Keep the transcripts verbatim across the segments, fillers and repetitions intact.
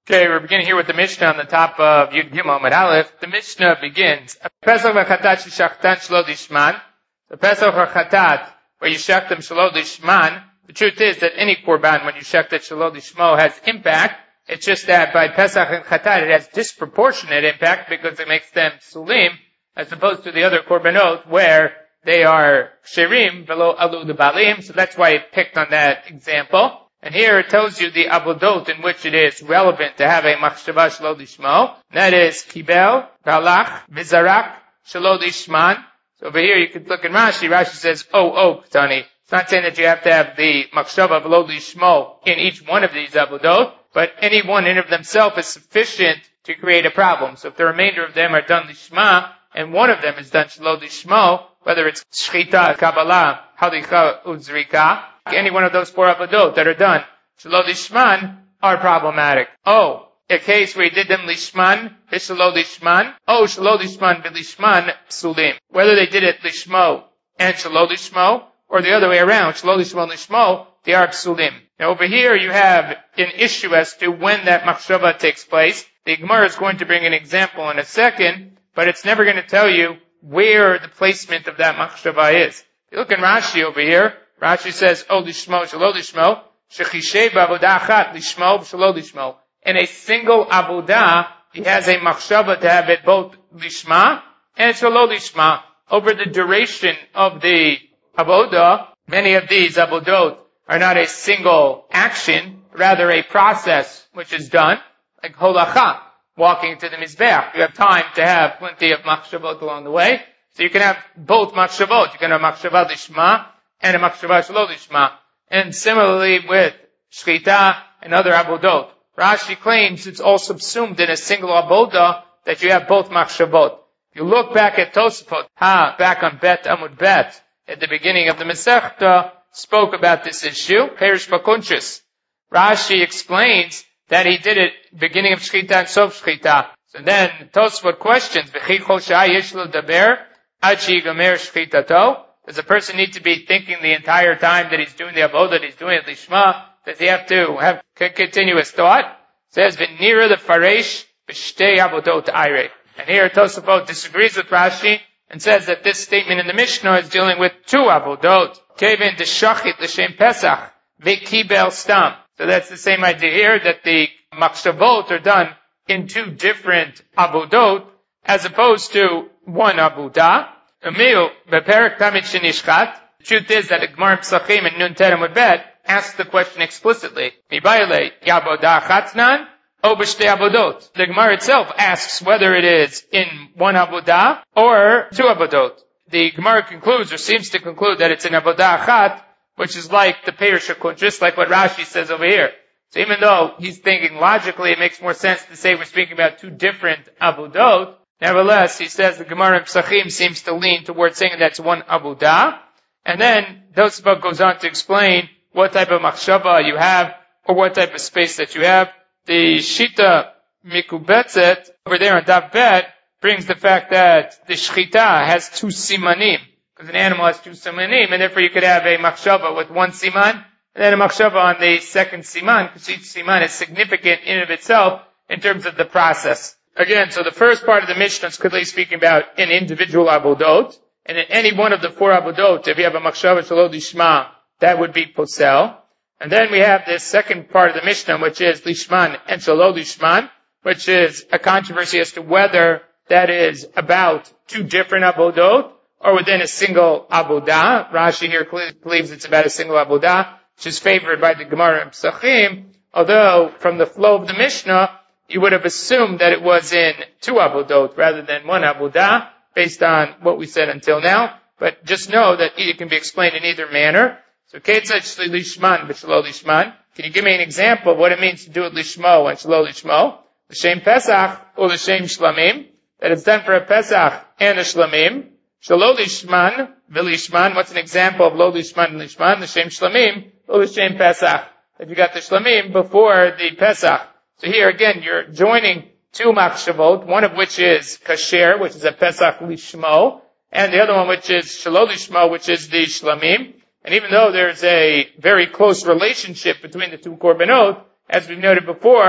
Okay, we're beginning here with the Mishnah on the top of Yud Gimel Amud Aleph. The Mishnah begins, Pesach v'chatat sheshachtan shelo lishman. The Pesach or chatat, where you shech them shelo lishman. The truth is that any korban, when you shech it shelo lishmo, has impact. It's just that by Pesach and chatat, it has disproportionate impact because it makes them sulim, as opposed to the other korbanot, where they are ksherim, velo alu debalim. So that's why it picked on that example. And here it tells you the abodot in which it is relevant to have a machshava shelo lishmo. That is kibel, galach, vizarak, shelo lishman. So over here you could look in Rashi. Rashi says, oh, oh, Tani. It's not saying that you have to have the machshava shelo lishmo in each one of these abodot, but any one in of themselves is sufficient to create a problem. So if the remainder of them are done lishma, and one of them is done shelo lishmo, whether it's shchita, kabbalah, halicha, uzrika, any one of those four abodot that are done shelo lishman are problematic. Oh, a case where you did them lishman, shelo lishman, oh, shelo lishman v'lishman psulim. Whether they did it lishmo and shelo lishmo, or the other way around, shelo lishmo lishmo, they are psulim. Now over here you have an issue as to when that machshava takes place. The Gemara is going to bring an example in a second, but it's never going to tell you where the placement of that machshava is. If you look in Rashi over here, Rashi says, oh, lishmo, shelo lishmo, shechishe b'avodah achat, lishmo, shelo lishmo. In a single avodah, he has a machshava to have it both lishma and shelo lishma. Over the duration of the avodah, many of these avodot are not a single action, rather a process which is done, like holacha, walking to the mizbeach. You have time to have plenty of machshavot along the way, so you can have both machshavot. You can have machshava lishma and a machshava shelo lishma. And similarly with shchita and other abodot. Rashi claims it's all subsumed in a single abodah that you have both machshavot. If you look back at Tosafot, ha, back on Bet Amud Bet, at the beginning of the Masechta, spoke about this issue, Perish Bakunchis. Rashi explains that he did it beginning of shchita and sof shchita. So then Tosafot questions, V'chi chol sha'ah yesh lo daber, ad she'igamer shchitato. Does a person need to be thinking the entire time that he's doing the avodah, that he's doing it lishma? Does he have to have continuous thought? It says, v'nira the faresh b'shtei avodot ayre. And here Tosafot disagrees with Rashi and says that this statement in the Mishnah is dealing with two avodot. Kevin deshachit l'shem pesach v'kibel stam. So that's the same idea here, that the machshavot are done in two different avodot as opposed to one avodah. Emil, beperek tamid shenishchat. The truth is that the Gemara Pesachim and Nun Tet Amud Bet asks the question explicitly. Mibayale yabodah chatznan o b'shtei abodot. The Gemara itself asks whether it is in one avodah or two avodot. The Gemara concludes, or seems to conclude, that it's in avodah achat, which is like the Perish HaKunch, just like what Rashi says over here. So even though he's thinking logically it makes more sense to say we're speaking about two different avodot, nevertheless, he says the Gemara in Pesachim seems to lean towards saying that's one avodah. And then Tosafot goes on to explain what type of machshava you have, or what type of space that you have. The Shita Mikubetzet, over there on Daf Bet, brings the fact that the Shchita has two simanim, because an animal has two simanim, and therefore you could have a machshava with one siman, and then a machshava on the second siman, because each siman is significant in and of itself in terms of the process. Again, so the first part of the Mishnah is clearly speaking about an individual abodot, and in any one of the four abodot, if you have a machshava shelo lishma, that would be posel. And then we have this second part of the Mishnah, which is lishman and shelo lishman, which is a controversy as to whether that is about two different abodot, or within a single abodah. Rashi here believes it's about a single abodah, which is favored by the Gemara in Pesachim, although from the flow of the Mishnah, you would have assumed that it was in two abodot rather than one abodah, based on what we said until now. But just know that it can be explained in either manner. So, ketzad shli lishman v'shelo lishman. Can you give me an example of what it means to do it lishmo and shelo lishmo? L'shem pesach or l'shem shlamim. That it's done for a pesach and a shlamim. Shelo lishman v'lishman. What's an example of lo lishman and lishman? L'shem shlamim or l'shem pesach. That you got the shlamim before the pesach. So here again, you're joining two machshavot, one of which is kasher, which is a pesach lishmo, and the other one which is shelo lishmo, which is the shlamim. And even though there's a very close relationship between the two korbanot, as we've noted before,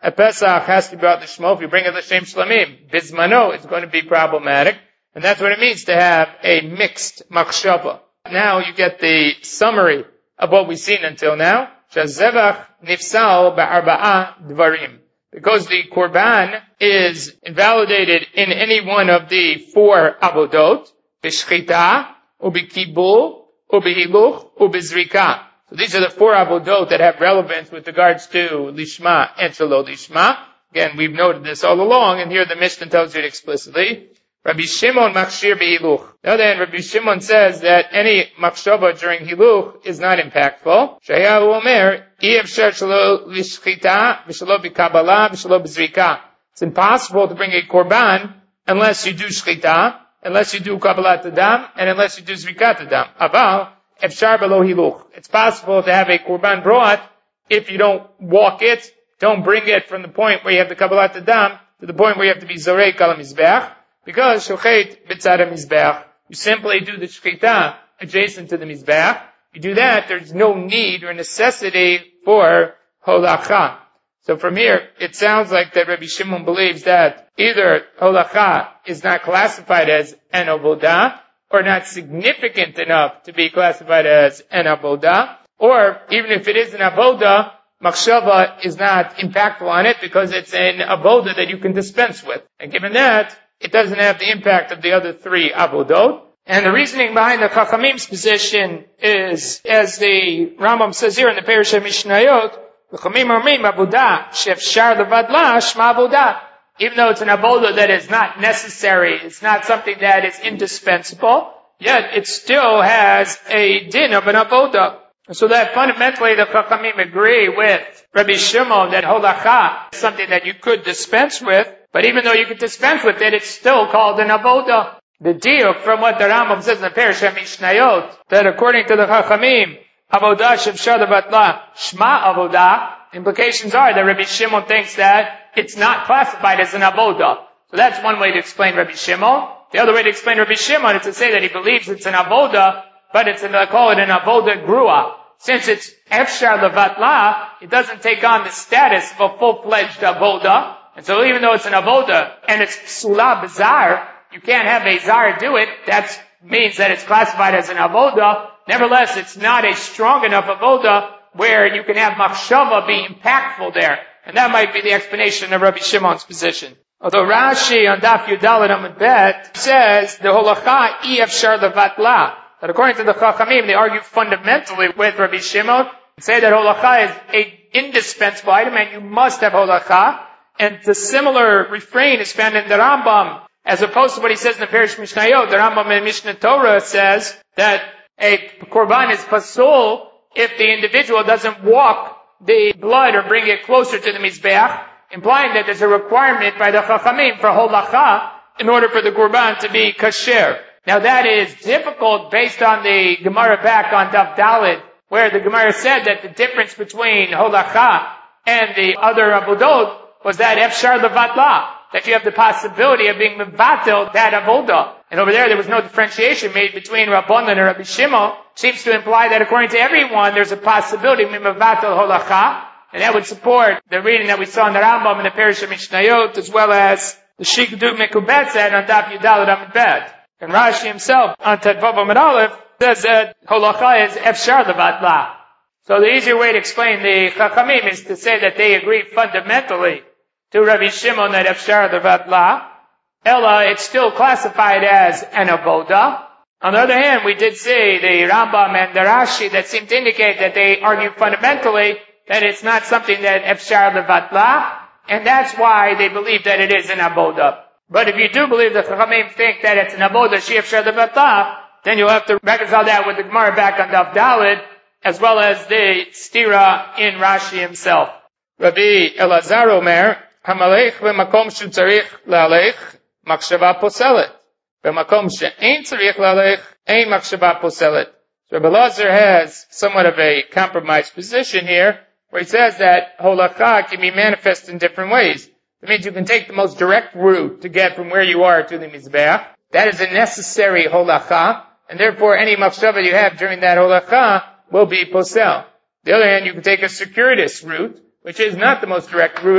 a Pesach has to be brought Lishmo. If you bring it L'Shem Shlamim, Bizmano, it's going to be problematic. And that's what it means to have a mixed machshava. Now you get the summary of what we've seen until now. Shazevach nifsal ba'arba'a dvarim. Because the korban is invalidated in any one of the four avodot, b'shchita, u'b'kibul, u'b'hiluch, u'b'zrika. So these are the four avodot that have relevance with regards to lishma and shelo lishma. Again, we've noted this all along, and here the Mishnah tells you it explicitly. Rabbi Shimon machshir b'hiluch. On the other hand, Rabbi Shimon says that any machshava during hiluch is not impactful. Shayahu omer, i'efshar shelo lishchita, v'shelo b'kabbalah, v'shelo b'zrika. It's impossible to bring a korban unless you do shchita, unless you do kabbalat adam, and unless you do zrikat adam. Aval, efshar b'lo hiluch. It's possible to have a korban brought if you don't walk it, don't bring it from the point where you have the kabbalat adam to the point where you have to be zorek al mizbeach. Because shochet b'tzad mizbeach, you simply do the shchita adjacent to the mizbeach. You do that, there's no need or necessity for holacha. So from here, it sounds like that Rabbi Shimon believes that either holacha is not classified as an avodah, or not significant enough to be classified as an avodah, or even if it is an avodah, machshava is not impactful on it because it's an avodah that you can dispense with. And given that, it doesn't have the impact of the other three avodot. And the reasoning behind the Chachamim's position is, as the Rambam says here in the Parish of Mishnayot, the Chachamim omrim avodah shefshar levadla shma avodah. Even though it's an avodah that is not necessary, it's not something that is indispensable, yet it still has a din of an avodah. So that fundamentally the Chachamim agree with Rabbi Shimon that holacha is something that you could dispense with, but even though you could dispense with it, it's still called an avodah. The deal from what the Rambam says in the Parish of Mishnayot, that according to the Chachamim, avodah shefshar levatla shma avodah, implications are that Rabbi Shimon thinks that it's not classified as an avodah. So that's one way to explain Rabbi Shimon. The other way to explain Rabbi Shimon is to say that he believes it's an avodah, but it's, they call it an avodah grua. Since it's efshar levatla, it doesn't take on the status of a full-fledged avodah. And so even though it's an avodah, and it's psula b'zar, you can't have a zar do it, that means that it's classified as an avodah. Nevertheless, it's not a strong enough avodah where you can have machshava be impactful there. And that might be the explanation of Rabbi Shimon's position. Although Rashi on Daf Yudalad Amud Bet says the holacha i'efshar levatla. That according to the Chachamim, they argue fundamentally with Rabbi Shimon and say that holacha is an indispensable item and you must have holacha. And the similar refrain is found in the Rambam, as opposed to what he says in the Parish Mishnayot. The Rambam in Mishnah Torah says that a korban is pasul if the individual doesn't walk the blood or bring it closer to the mizbeach, implying that there's a requirement by the Chachamim for holacha in order for the korban to be kasher. Now that is difficult based on the Gemara back on Daf Daled, where the Gemara said that the difference between holacha and the other avodot was that efshar levatla, that you have the possibility of being mevatel that avodah. And over there, there was no differentiation made between Rabbanan and Rabbi Shimon. Seems to imply that according to everyone, there's a possibility of mevatel holacha, and that would support the reading that we saw in the Rambam in the Parish of Mishnayot, as well as the Shikduk Mekubet said on Daf Yudalad Amud Bet. And Rashi himself on Tedvav Amud Aleph says that holacha is efshar levatla. So the easier way to explain the Chachamim is to say that they agree fundamentally to Rabbi Shimon that efshar levatla, ella, it's still classified as an avodah. On the other hand, we did see the Rambam and the Rashi that seem to indicate that they argue fundamentally that it's not something that efshar levatla, and that's why they believe that it is an avodah. But if you do believe the Chachamim think that it's an avodah she efshar levatla, then you'll have to reconcile that with the Gemara back on Daf Daled, as well as the stira in Rashi himself. Rabbi Elazar Omer, Hamalech v'makom she'tzarich la'alech machshava poselet. V'makom she'ein tzarich la'alech ein machshava poselet. So Rabbi Elazar has somewhat of a compromised position here, where he says that holacha can be manifest in different ways. That means you can take the most direct route to get from where you are to the mizbeach. That is a necessary holacha, and therefore any machshava you have during that holacha will be posel. On the other hand, you can take a circuitous route, which is not the most direct route,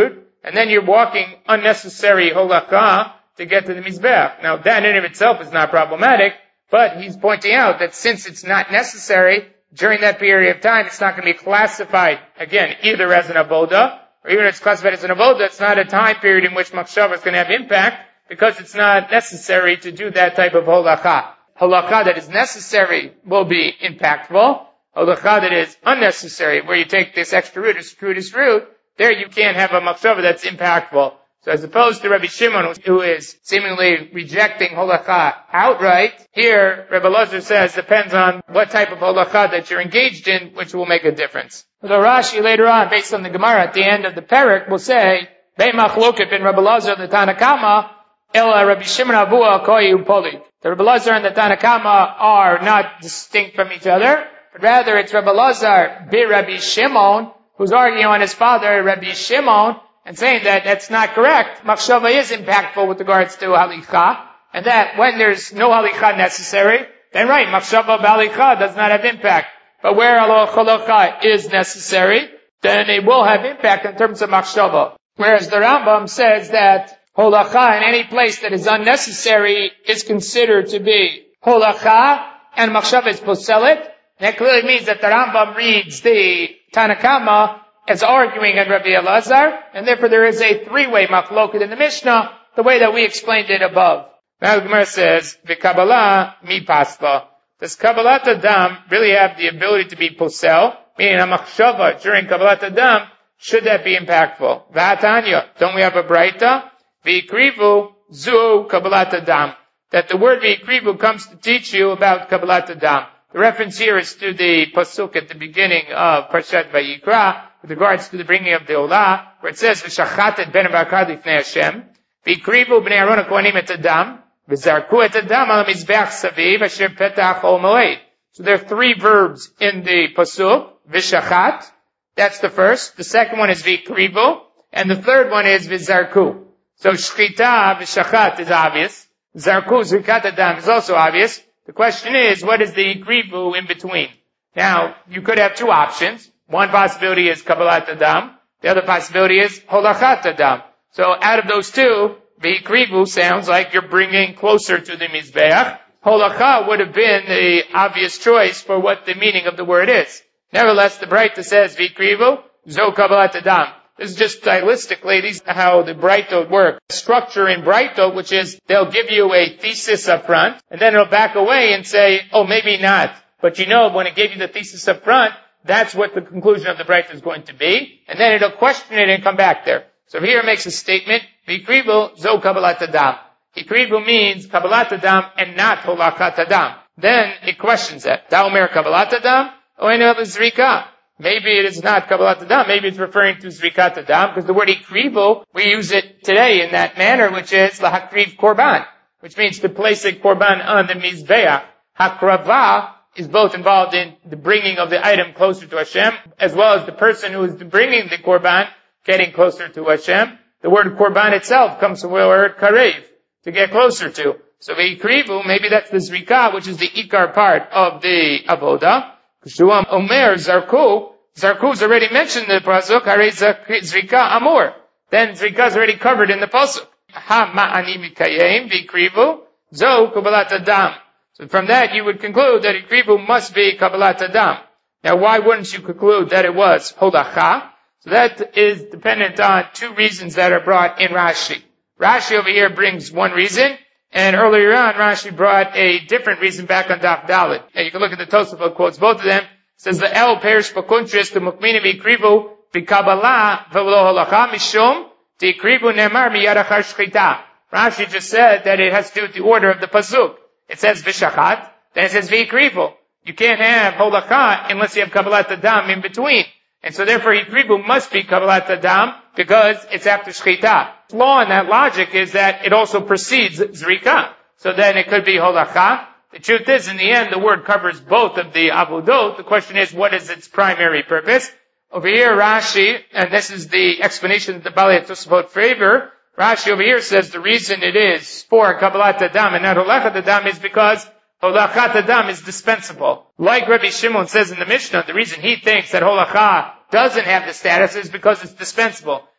and then you're walking unnecessary holacha to get to the Mizbeach. Now that in of itself is not problematic, but he's pointing out that since it's not necessary, during that period of time, it's not going to be classified, again, either as an avoda, or even if it's classified as an avoda, it's not a time period in which machshava is going to have impact, because it's not necessary to do that type of holacha. Holacha that is necessary will be impactful. Holacha that is unnecessary, where you take this extra root, this root, this root, there you can't have a machshava that's impactful. So as opposed to Rabbi Shimon, who is seemingly rejecting holacha outright, here Rabbi Elazar says depends on what type of holacha that you're engaged in, which will make a difference. So Rashi later on, based on the Gemara at the end of the parak, will say, Bei machloket bin Rabbi Elazar the Tanakama, ela Rabbi Shimon avua koi upoli. The Rabbi Elazar and the Tanakama are not distinct from each other, but rather it's Rabbi Elazar bi Rabbi Shimon, who's arguing on his father, Rabbi Shimon, and saying that that's not correct. Machshava is impactful with regards to halicha, and that when there's no halicha necessary, then right, machshava b'halicha does not have impact. But where halacha is necessary, then it will have impact in terms of machshava. Whereas the Rambam says that halacha in any place that is unnecessary is considered to be halacha, and machshava is poselet. That clearly means that the Rambam reads the Tanakama as arguing on Rabbi Elazar, and therefore there is a three-way machloket in the Mishnah, the way that we explained it above. Now the Gemara says, V'Kabbalah mi pasla. Does Kabbalat Adam really have the ability to be posel? Meaning a machshava during Kabbalat Adam, should that be impactful? V'Atanya, don't we have a Braita? V'Ikrivu zu Kabbalat Adam. That the word V'Ikrivu comes to teach you about Kabbalat Adam. The reference here is to the pasuk at the beginning of Parshat Vayikra, with regards to the bringing of the Olah, where it says, V'shachat et ben bakar lifnei Hashem, v'ikrivu b'nei Aaron ha'kohanim et adam, v'zarku et adam al mizbeach saviv, asher petach ol moed. So there are three verbs in the pasuk, v'shachat, that's the first. The second one is v'ikrivu, and the third one is v'zarku. So shchita, v'shachat is obvious. Zarku, zrikat adam is also obvious. The question is, what is the ikrivu in between? Now, you could have two options. One possibility is Kabbalat Adam. The other possibility is Holachat Adam. So out of those two, V'ikrivu sounds like you're bringing closer to the Mizbeach. Holacha would have been the obvious choice for what the meaning of the word is. Nevertheless, the Braita says V'ikrivu, Zo Kabbalat Adam. This is just stylistically, these are how the Braita work. Structure in Braita, which is they'll give you a thesis up front, and then it'll back away and say, oh, maybe not. But you know, when it gave you the thesis up front, that's what the conclusion of the Braita is going to be, and then it'll question it and come back there. So here it makes a statement, V'ikrivu zo Kabbalat Adam. Ikrivu means Kabbalat Adam and not Holachat Adam. Then it questions that. Da'omer Kabbalat Adam, or any other Zrika. Maybe it is not Kabbalat Adam, maybe it's referring to Zrikat Adam, because the word Ikrivu, we use it today in that manner, which is Lahakriv Korban, which means to place a Korban on the Mizbeach. Hakrava is both involved in the bringing of the item closer to Hashem, as well as the person who is bringing the Korban getting closer to Hashem. The word Korban itself comes from the word Karev, to get closer to. So V'ikrivu, maybe that's the Zrika, which is the Ikar part of the Avoda. Shuam Omer Zarku, Zarku is already mentioned in the Pasuk, Hare Zrika Amor. Then Zrika is already covered in the Pasuk. Ha Ma'ani Mikayim V'ikrivu, Zo Kabbalat Adam. So from that you would conclude that Ikrivu must be Kabbalat Adam. Now why wouldn't you conclude that it was Holacha? So that is dependent on two reasons that are brought in Rashi. Rashi over here brings one reason, and earlier on Rashi brought a different reason back on Daf Dalet. And you can look at the Tosafot quotes both of them. It says the El perish b'kuntris to mukmini v'ikrivu v'kabbalah v'lo holacha mishum t'ikrivu nemar miyad achar shchita. Rashi just said that it has to do with the order of the pasuk. It says v'shachat, then it says v'ikrivu. You can't have holacha unless you have kabbalat adam in between. And so therefore ikrivu must be kabbalat adam because it's after shchita. The flaw in that logic is that it also precedes zrika. So then it could be holacha. The truth is, in the end, the word covers both of the avodot. The question is, what is its primary purpose? Over here, Rashi, and this is the explanation that the Bali Tosafot favor, Rashi over here says the reason it is for Kabbalat Adam and not Holachat Adam is because Holachat Adam is dispensable. Like Rabbi Shimon says in the Mishnah, the reason he thinks that Holacha doesn't have the status is because it's dispensable.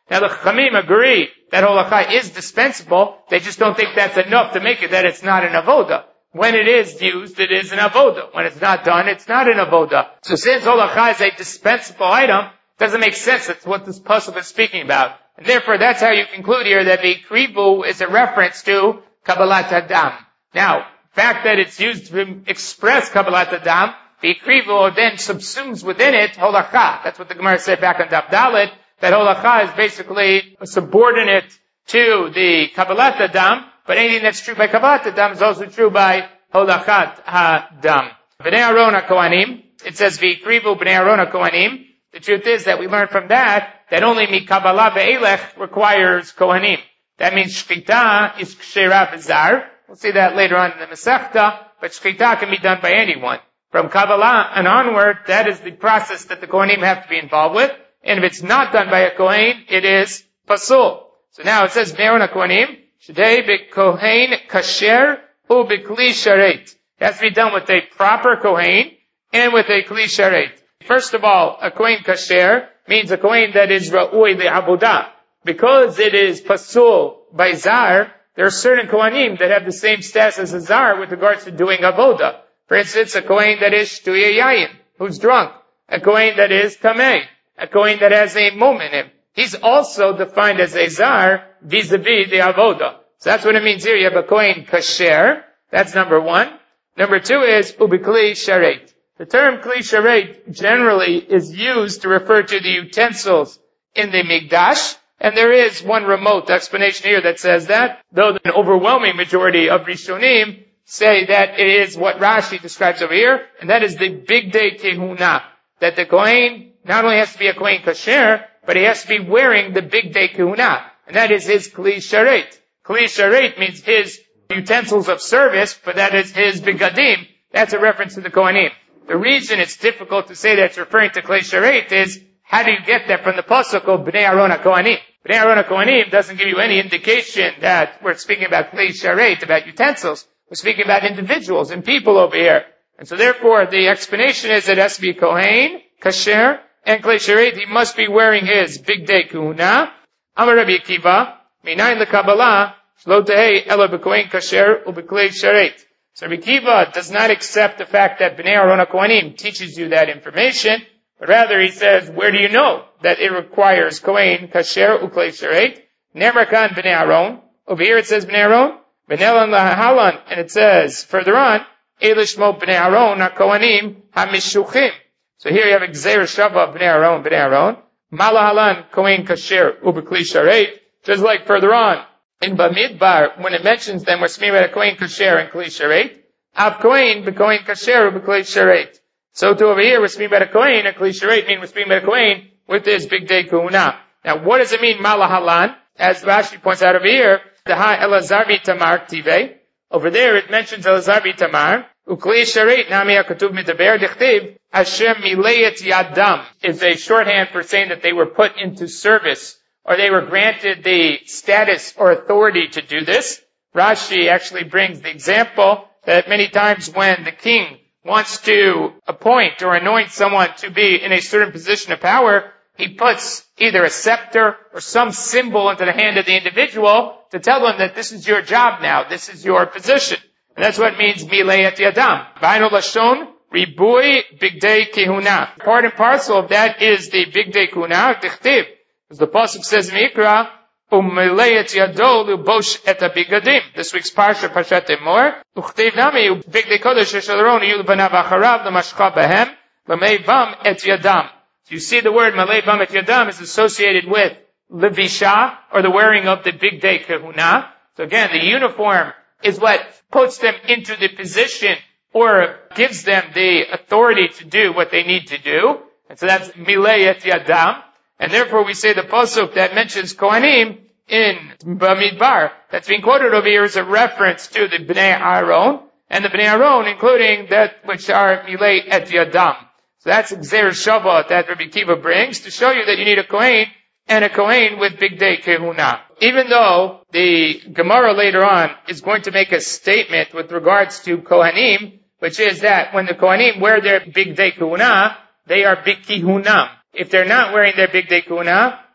Now the Chachamim agree that holacha is dispensable. They just don't think that's enough to make it that it's not an avoda. When it is used, it is an avoda. When it's not done, it's not an avoda. So since holacha is a dispensable item, it doesn't make sense. That's what this pasuk is speaking about. And therefore, that's how you conclude here that the krivu is a reference to Kabbalat Hadam. Now, the fact that it's used to express Kabbalat Hadam, the krivu then subsumes within it holacha. That's what the Gemara said back on Daf Dalet, that holacha is basically subordinate to the Kabbalat Hadam, but anything that's true by Kabbalat Hadam is also true by holachat hadam. Bnei Aaron HaKohanim, it says v'ikrivu Bnei Aaron HaKohanim. The truth is that we learn from that that only mi Kabbalah ve'elech requires Kohanim. That means shchita is kshera v'zar. We'll see that later on in the Masechta, but shchita can be done by anyone. From Kabbalah and onward, that is the process that the Kohanim have to be involved with. And if it's not done by a Kohen, it is pasul. So now it says, Bnei Aaron HaKohanim, shedei b'kohen kasher u b'kli sharet. It has to be done with a proper Kohen and with a kli sharet. First of all, a Kohen kasher means a Kohen that is ra'ui li'abodah. Because it is pasul by zar, there are certain Kohanim that have the same status as a zar with regards to doing avodah. For instance, a Kohen that is shtuya yayin, who's drunk. A Kohen that is tamei. A Kohen that has a mum in him. He's also defined as a zar vis-a-vis the avodah. So that's what it means here. You have a Kohen kasher. That's number one. Number two is ubikli sharet. The term kli sharet generally is used to refer to the utensils in the Mikdash. And there is one remote explanation here that says that, though an overwhelming majority of Rishonim say that it is what Rashi describes over here, and that is the big day kehuna. That the Kohen not only has to be a Kohen kasher, but he has to be wearing the big day kehuna. And that is his kli sharet. Kli sharet means his utensils of service, but that is his bigadim. That's a reference to the Kohanim. The reason it's difficult to say that it's referring to kli sharet is, how do you get that from the pasuk of Bnei Aaron HaKohanim? Bnei Aaron HaKohanim doesn't give you any indication that we're speaking about kli sharet, about utensils. We're speaking about individuals and people over here. And so therefore, the explanation is that it has to be Kohen, kasher, and kli sharet. He must be wearing his big day kuhuna. Amar Rabbi Akiva, minayin lekabbalah, shlo tehei ela b'kohen kasher u'b'kli sharet. So Rabbi Akiva does not accept the fact that Bnei Aaron HaKohanim teaches you that information, but rather he says, where do you know that it requires Kohen, Kasher, Uklei Sharet? Nemrakan Bnei Aaron. Over here it says Bnei Aaron. Benelan Lahalan. And it says, further on, Elishmo Bnei Aaron, HaKohanim, HaMishuchim. So here you have Gzeir Shava Bnei Aaron, Bnei Aaron. Malahalan, Kohen, Kasher, Ubekli Sharet. Just like further on, in Bamidbar, when it mentions them, we're speaking about a Kohen, Kasher, and Kli Sharet. Av Kohen, Bekohen, Kasher, Ubekli Sharet. So to over here, we're speaking about a Kohen, a Kli Sharet, mean we're speaking about a Kohen with this big day kuhuna. Now, what does it mean, Malahalan? As Rashi points out over here, the Ha Elazar Tamar Tive. Over there, it mentions Elazar Tamar. Ukli Sharet, Nami HaKatuv Midaber Dichtiv, Hashem Mileyet Yadam, is a shorthand for saying that they were put into service, or they were granted the status or authority to do this. Rashi actually brings the example that many times when the king wants to appoint or anoint someone to be in a certain position of power, he puts either a scepter or some symbol into the hand of the individual to tell them that this is your job now, this is your position. And that's what it means, Mileyet Yadam. Vainu Lashon, Ribui Bigdei Kehuna. Part and parcel of that is the Bigdei Kehuna, Dichtiv. As the Pasuk says in Mikra, Umileyet Yado Lubosh et Abigadim. This week's Parsha, Parshat Emor. Uchtiv Nami, Bigdei Kodesh Yeshalron, Yulbanav Acharav, Lamashcha Behem, Lameivam et Yadam. So you see the word Maleivam et Yadam is associated with Levisha, or the wearing of the Bigdei Kehuna. So again, the uniform is what puts them into the position or gives them the authority to do what they need to do. And so that's Mileyet Yadam. And therefore we say the pasuk that mentions Kohanim in Bamidbar, that's being quoted over here, is a reference to the Bnei Aaron, and the Bnei Aaron including that which are Mileyet Yadam. So that's Gzeir Shava that Rabbi Akiva brings to show you that you need a Kohen and a Kohen with Big Day Kehuna. Even though the Gemara later on is going to make a statement with regards to Kohanim, which is that when the Kohanim wear their Big Day Kehuna, they are Big Kehunam. If they're not wearing their Big Day Kehuna,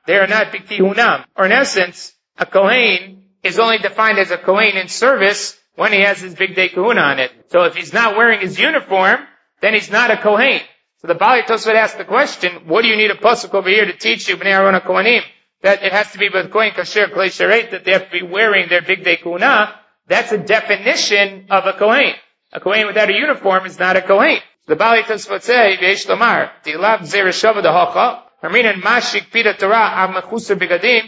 they are not b'kihunam. Or in essence, a Kohen is only defined as a Kohen in service when he has his big day kahuna on it. So if he's not wearing his uniform, then he's not a Kohen. So the Bali Tosfot asked the question, what do you need a pasuk over here to teach you, Bnei Aaron Kohanim, that it has to be with Kohen Kasher Klei Sharet, that they have to be wearing their big day kahuna? That's a definition of a Kohen. A Kohen without a uniform is not a Kohen. The Bali Tosfot say, V'yesh Lamar, Tilav Zera Shava Dehacha, Harminan Mashik Pida Torah Av Mechusar Bigadim,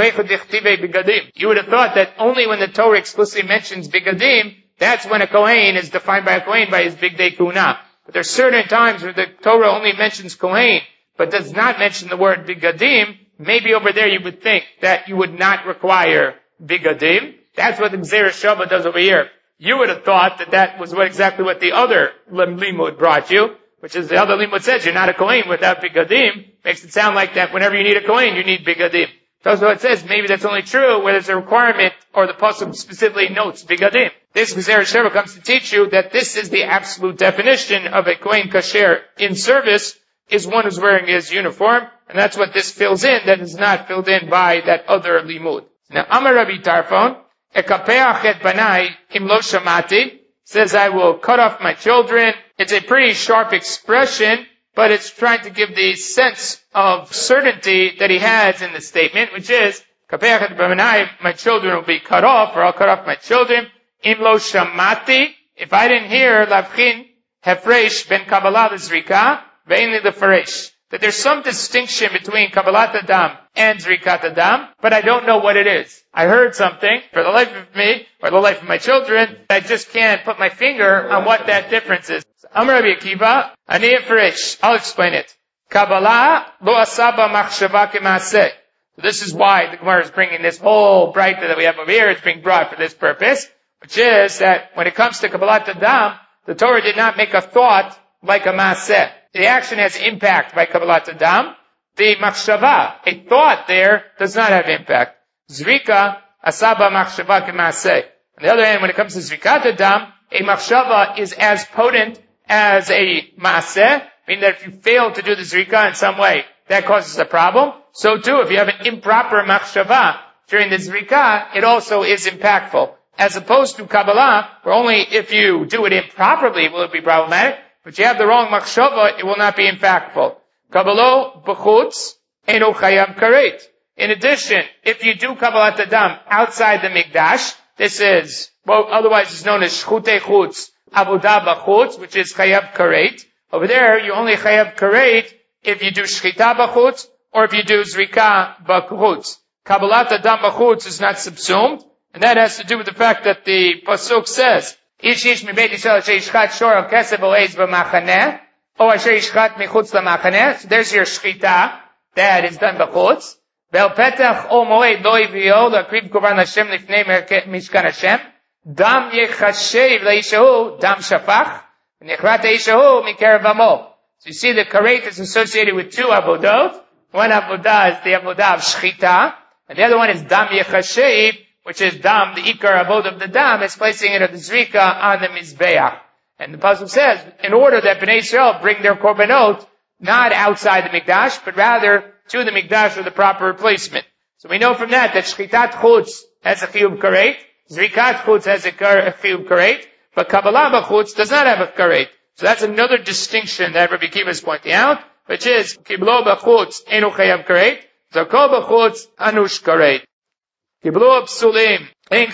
you would have thought that only when the Torah explicitly mentions bigadim, that's when a Kohen is defined by a Kohen by his big day kahuna. But there are certain times where the Torah only mentions Kohen, but does not mention the word bigadim. Maybe over there you would think that you would not require bigadim. That's what the Gzera Shava does over here. You would have thought that that was what exactly what the other limud brought you, which is the other limud says you're not a Kohen without bigadim. Makes it sound like that whenever you need a Kohen, you need bigadim. So it says maybe that's only true where there's a requirement or the pasuk specifically notes bigadim. This Gzera Shava comes to teach you that this is the absolute definition of a Kohen Kasher in service, is one who's wearing his uniform, and that's what this fills in that is not filled in by that other limud. Now, Amar Rabbi Tarfon, Ekapeach et banai im lo shamati, says I will cut off my children. It's a pretty sharp expression, but it's trying to give the sense of certainty that he has in the statement, which is, Kapeach et banai, my children will be cut off, or I'll cut off my children. Im lo shamati, if I didn't hear lavchin hefresh ben kabbalah zrika, ve'inli the faresh. That there's some distinction between kabbalat adam and zrikat adam, but I don't know what it is. I heard something, for the life of me, or the life of my children, I just can't put my finger on what that difference is. Amar Rabbi Akiva, ani faresh. I'll explain it. Kabbalah lo asaba machshava k'maaseh. So this is why the Gemara is bringing this whole brighter that we have over here. It's being brought for this purpose, which is that when it comes to kabbalat adam, the Torah did not make a thought like a maaseh. The action has impact by kabbalat adam. The machshava, a thought there, does not have impact. Zrika, asaba machshava k'maaseh. On the other hand, when it comes to zrikat adam, a machshava is as potent as a maaseh, meaning that if you fail to do the zrika in some way, that causes a problem. So too, if you have an improper machshava during the zrika, it also is impactful. As opposed to Kabbalah, where only if you do it improperly will it be problematic, but you have the wrong machshava, it will not be impactful. Kabbalah b'chutz eno chayav karet. In addition, if you do Kabbalat Adam outside the Mikdash, this is, well, otherwise it's known as shchutei chutz, avodah b'chutz, which is chayav karet. Over there, you only chayav karet if you do shchita b'chutz, or if you do zrika b'chutz. Kabbalat Adam b'chutz is not subsumed, and that has to do with the fact that the pasuk says, Ish ish mi beit Yisrael asher yishchat shor al kesef o eiz b'machaneh, o asher yishchat michutz l'machaneh. So there's your shchita, that is done b'chutz. Ve'el petach o moed lo yivio l'akriv korban Hashem lifnei mishkan Hashem. Dam yechashev le'ishahu, dam shafach, v'nechrat eishahu mikerev amo. So you see the karet is associated with two avodot. One avodah is the avodah of shchita, and the other one is dam yechashev, which is dam, the ikar abod of the dam, is placing it at the zrika on the mizbeach. And the pasuk says, in order that Bnei Yisrael bring their korbanot not outside the mikdash, but rather to the mikdash for the proper replacement. So we know from that that shchitat chutz has a chiyuv karet, zrikat chutz has a chiyuv karet, but kabbalah b'chutz does not have a karet. So that's another distinction that Rabbi Akiva is pointing out, which is kiblo b'chutz enu chayav karet, zarko b'chutz anush karet. In the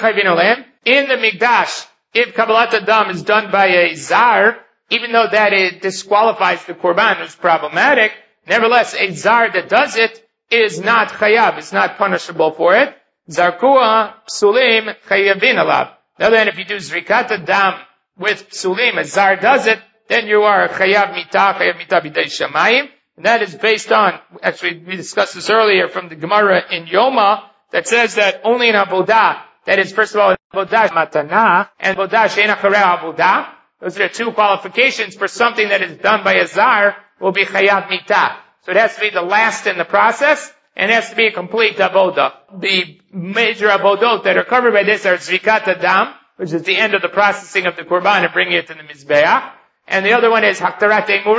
Mikdash, if Kabbalat Adam is done by a Zar, even though that it disqualifies the Korban, it's problematic, nevertheless, a Zar that does it is not Chayav, it's not punishable for it. Zarkua Psulim Chayavin Alav. On the other hand, if you do Zrikat Adam with Psulim, a Zar does it, then you are Chayav Mita, Chayav Mita B'dei Shamayim. And that is based on, actually we discussed this earlier from the Gemara in Yoma, that says that only in Avodah, that is first of all, Avodah Matana, and Avodah She'en Acharei Avodah, those are the two qualifications for something that is done by a Zar, will be Chayav Mita. So it has to be the last in the process, and it has to be a complete Avodah. The major Avodot that are covered by this are Zrikat Adam, which is the end of the processing of the Korban and bringing it to the Mizbeach, and the other one is Haktarat Emurim.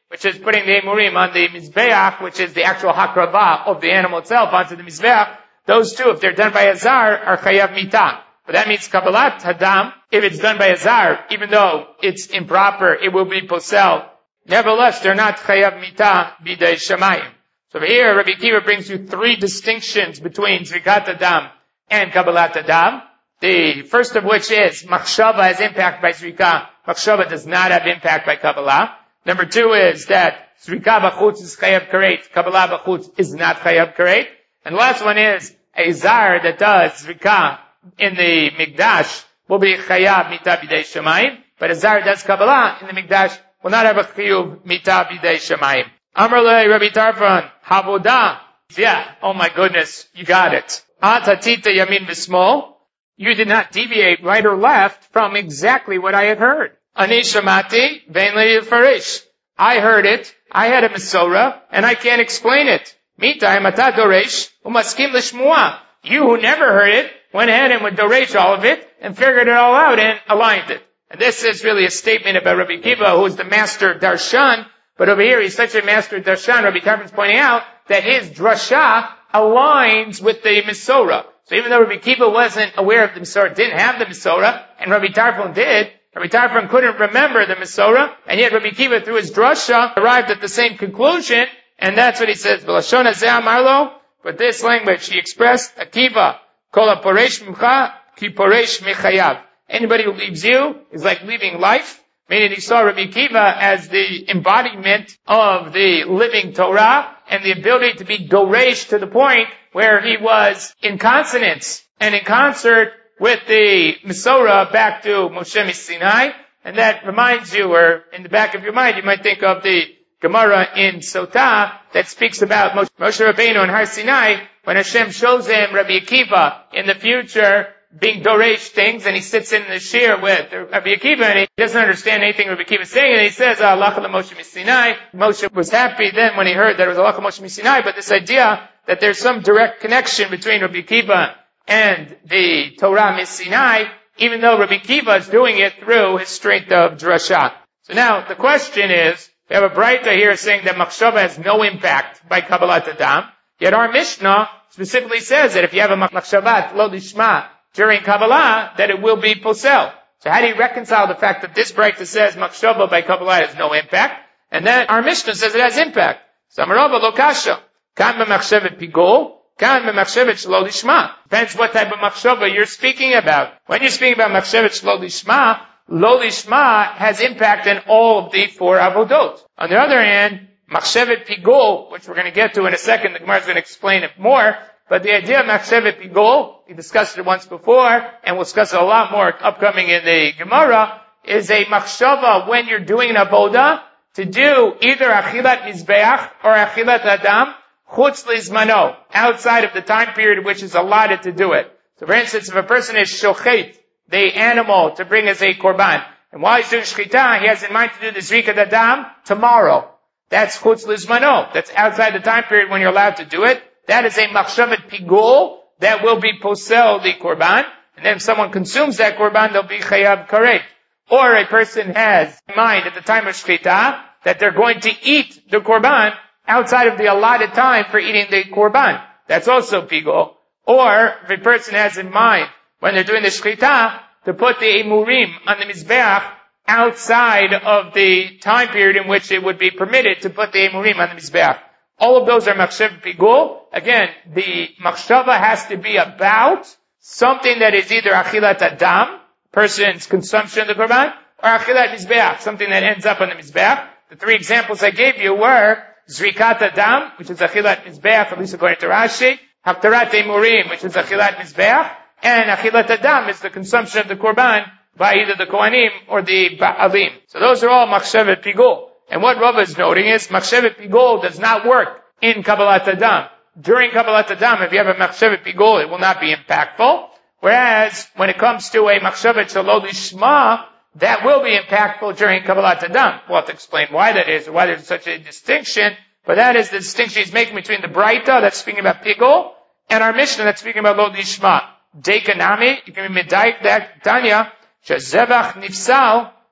which is putting the emurim on the mizbeach, which is the actual hakrava of the animal itself onto the mizbeach, those two, if they're done by a zar, are chayav mitah. But that means kabbalat hadam, if it's done by a zar, even though it's improper, it will be posel. Nevertheless, they're not chayav mitah bidei shamayim. So over here, Rabbi Akiva brings you three distinctions between zrikat hadam and kabbalat hadam. The first of which is machshava has impact by zrika. Machshava does not have impact by kabbalah. Number two is that zrika b'chutz is chayav karet. Kabbalah b'chutz is not chayav karet. And the last one is a zar that does zrika in the mikdash will be chayav mitah bidei shamayim. But a zar that does kabbalah in the mikdash will not have a chiyuv mitah bidei shamayim. Amar le Rabbi Tarfon, havodah. Yeah, oh my goodness, you got it. Atatita yamin v'smol. You did not deviate right or left from exactly what I had heard. Ani shamati vein le'yifarish. I heard it, I had a Mesorah, and I can't explain it. Mitay matah doresh umaskim l'shmua. You who never heard it, went ahead and would doresh all of it, and figured it all out and aligned it. And this is really a statement about Rabbi Akiva, who is the master darshan, but over here he's such a master darshan, Rabbi Tarfon's pointing out that his drasha aligns with the Mesorah. So even though Rabbi Akiva wasn't aware of the Mesorah, didn't have the Mesorah, and Rabbi Tarfon did, Rabbi Tarfon couldn't remember the Mesorah, and yet Rabbi Akiva, through his drasha, arrived at the same conclusion, and that's what he says, V'lashon hazeh amarlo, with this language he expressed, Akiva, kol ha-poresh mimcha, ki poresh mechayav. Anybody who leaves you is like leaving life, meaning he saw Rabbi Akiva as the embodiment of the living Torah, and the ability to be doresh to the point where he was in consonance and in concert with the Mesorah back to Moshe Sinai. And that reminds you, or in the back of your mind, you might think of the Gemara in Sotah that speaks about Moshe, Moshe Rabbeinu and Har Sinai, when Hashem shows him Rabbi Akiva in the future being doresh things, and he sits in the shir with Rabbi Akiva, and he doesn't understand anything Rabbi Akiva is saying, and he says, Allah Moshe Sinai. Moshe was happy then when he heard that it was Allah Moshe Sinai, but this idea that there's some direct connection between Rabbi Akiva and the Torah Sinai, even though Rabbi Akiva is doing it through his strength of drasha. So now, the question is, we have a Braita here saying that machshava has no impact by Kabbalat Adam, yet our Mishnah specifically says that if you have a machshavat lo lishma during Kabbalah, that it will be posel. So how do you reconcile the fact that this Braita says machshava by Kabbalah has no impact, and then our Mishnah says it has impact? Samarova lo kasha. Kan b'machshavet pigol, kan b'machshavet shelo lishma. Depends what type of machshava you're speaking about. When you're speaking about machshavet shelo lishma, lo lishma has impact in all of the four avodot. On the other hand, machshavet pigol, which we're going to get to in a second, the Gemara is going to explain it more, but the idea of machshavet pigol, we discussed it once before, and we'll discuss it a lot more upcoming in the Gemara, is a machshava when you're doing an avodah to do either achilat mizbeach or achilat adam chutz lizmano, outside of the time period which is allotted to do it. So for instance, if a person is shochet, the animal to bring as a korban, and while he's doing shchita, he has in mind to do the zrikat adam tomorrow. That's chutz lizmano. That's outside the time period when you're allowed to do it. That is a machshavet pigul that will be posel the korban, and then if someone consumes that korban, they'll be chayav karet. Or a person has in mind at the time of shchita that they're going to eat the korban outside of the allotted time for eating the korban. That's also pigul. Or if a person has in mind when they're doing the shchita to put the emurim on the mizbeach outside of the time period in which it would be permitted to put the emurim on the mizbeach. All of those are machshav pigul. Again, the machshava has to be about something that is either achilat adam, person's consumption of the korban, or achilat mizbeach, something that ends up on the mizbeach. The three examples I gave you were zrikat adam, which is achilat mizbeach, at least according to Rashi, haftarat emurim, which is achilat mizbeach, and achilat adam is the consumption of the korban by either the kohanim or the ba'alim. So those are all machshavet pigul. And what Rava is noting is machshavet pigul does not work in Kabbalat Adam. During Kabbalat Adam, if you have a machshavet pigul, it will not be impactful. Whereas when it comes to a machshavet shelo lishma, that will be impactful during Kabbalat Adam. We'll have to explain why that is, or why there's such a distinction. But that is the distinction he's making between the Braita that's speaking about pigul and our Mishnah that's speaking about lo lishma. Dekanami, you can be medayik that Tanya, shezevach nifsal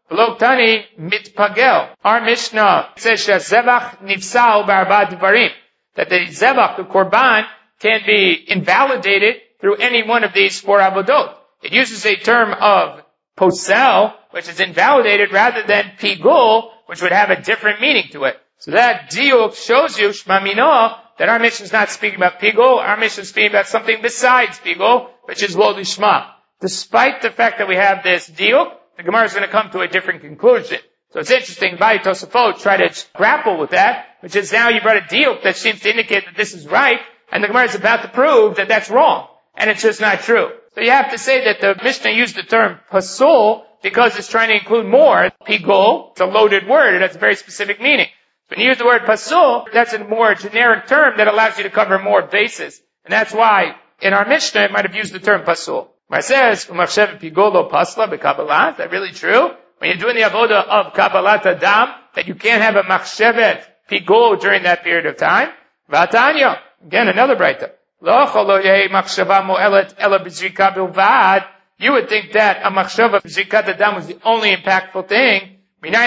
V'lo tani mitpagel. Our Mishnah says shezevach nifsal b'arba dvarim, that the zevach, the korban, can be invalidated through any one of these four avodot. It uses a term of posel, which is invalidated, rather than pigul, which would have a different meaning to it. So that diuk shows you, Shema Mino, that our Mishnah is not speaking about pigul. Our Mishnah is speaking about something besides pigul, which is lo lishma. Despite the fact that we have this diuk, the Gemara is going to come to a different conclusion. So it's interesting, Vai Tosafot try to grapple with that, which is now you brought a diuk that seems to indicate that this is right, and the Gemara is about to prove that that's wrong, and it's just not true. So you have to say that the Mishnah used the term pasul because it's trying to include more. Pigul, it's a loaded word, it has a very specific meaning. When you use the word pasul, that's a more generic term that allows you to cover more bases. And that's why in our Mishnah it might have used the term pasul. Where it says, Umachshev pigolo pasla beKabbalah, is that really true? When you're doing the avoda of Kabbalat Adam, that you can't have a machshevet pigol during that period of time. Vatanya, again another braita. You would think that a machshava b'zrikat adam was the only impactful thing.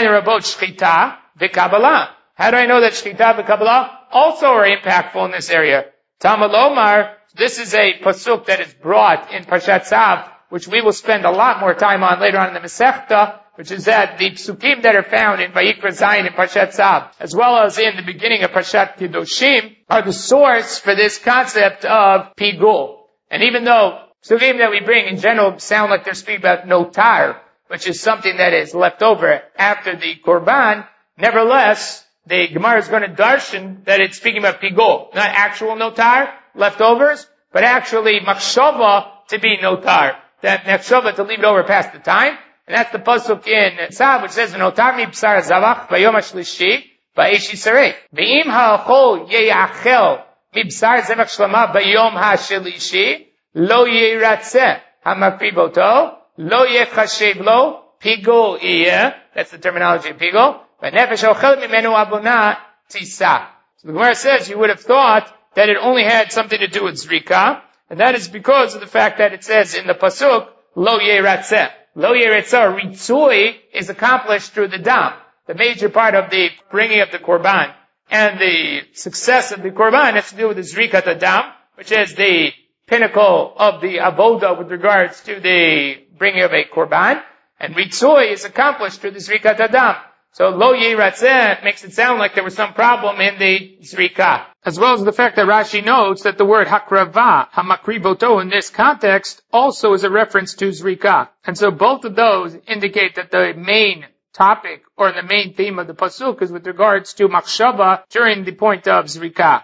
How do I know that shchita v'kabbalah also are impactful in this area? Tamalomar, this is a pasuk that is brought in Parshat Tzav, which we will spend a lot more time on later on in the Masechta, which is that the psukim that are found in Vayikra Zayin and Parshat Tzav, as well as in the beginning of Parshat Kedoshim, are the source for this concept of pigul. And even though psukim that we bring in general sound like they're speaking about notar, which is something that is left over after the korban, nevertheless, the Gemara is going to darshan that it's speaking about pigul, not actual notar, leftovers, but actually machshava to be notar, that machshava to leave it over past the time. And that's the pasuk in Tzav, which says, "Notar mi b'sar zavach b'yom hashlishi ba'esh yisarei. V'im ha'achol ye'achel mi b'sar zevach shlama b'yom hashlishi lo ye'iratzeh hamakriv oto lo yechashev lo pigul iyeh." That's the terminology of pigul. V'nefesh ochel mimenu abuna tisa. So the Gemara says you would have thought that it only had something to do with zrika, and that is because of the fact that it says in the pasuk lo ye'iratzeh. Lo yeretzah, ritzui, is accomplished through the dam. The major part of the bringing of the korban and the success of the korban has to do with the zrikat adam, which is the pinnacle of the avoda with regards to the bringing of a korban. And ritzui is accomplished through the zrikat adam. So lo yeretzah makes it sound like there was some problem in the zrika. As well as the fact that Rashi notes that the word hakrava, hamakrivoto, in this context also is a reference to zrika. And so both of those indicate that the main topic or the main theme of the pasuk is with regards to machshava during the point of zrika.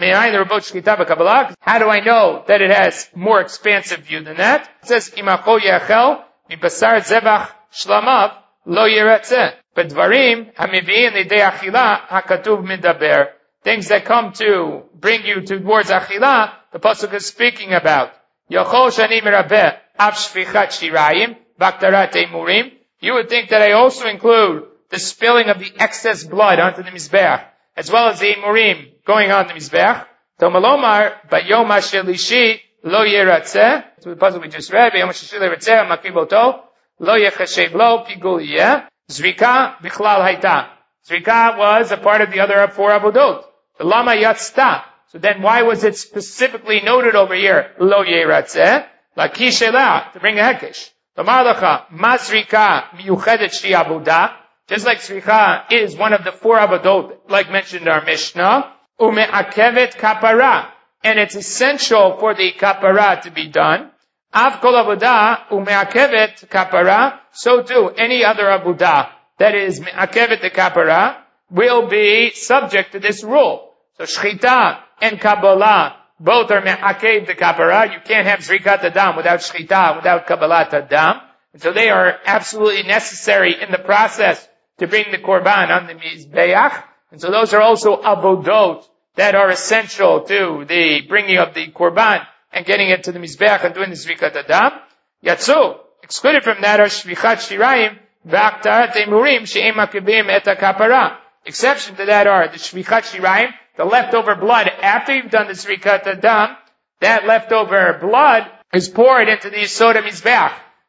How do I know that it has more expansive view than that? It says, Imachol yachel, mibasar zevach shlamav, lo yeratzeh. But dvarim, hamivi'in lidei achila, hakatuv midaber. Things that come to bring you towards achila, the pasuk is speaking about. Yochol shani mirabeh, av shfichat shirayim, baktarat emurim. You would think that I also include the spilling of the excess blood onto the mizbeach, as well as the emurim going on the mizbeach. Tomalomar, bayom hashelishi, lo yeratzeh. That's the pasuk we just read. Bayom hashelishi lo yeratzeh, makriboto, lo yechashev lo, pigul yeh. Zrika bichlal haita. Zrika was a part of the other four avodot. The lama yatzta. So then why was it specifically noted over here? Lo yeratzeh. La kishela. To bring a hekesh. Lamar lacha. Ma zrika miyuchedet shi avodah. Just like zrika is one of the four avodot, like mentioned in our Mishnah. Ume'akevet kapara. And it's essential for the kapara to be done. Av kol avodah ume'akevet kapara. So too, any other avodah that is me'akevet the kapara will be subject to this rule. So shchita and kabbalah both are me'akev the kapara. You can't have zrikat adam without shchita, without kabbalat adam. And so they are absolutely necessary in the process to bring the korban on the mizbeach. And so those are also avodot that are essential to the bringing of the korban and getting it to the mizbeach and doing the zrikat adam. Yatsu, excluded from that are shvichat shirayim v'aktarat emurim she'em makibim et kapara. Exception to that are the shvichat shirayim, the leftover blood after you've done the zrikat adam. That leftover blood is poured into the yisod mizbeach.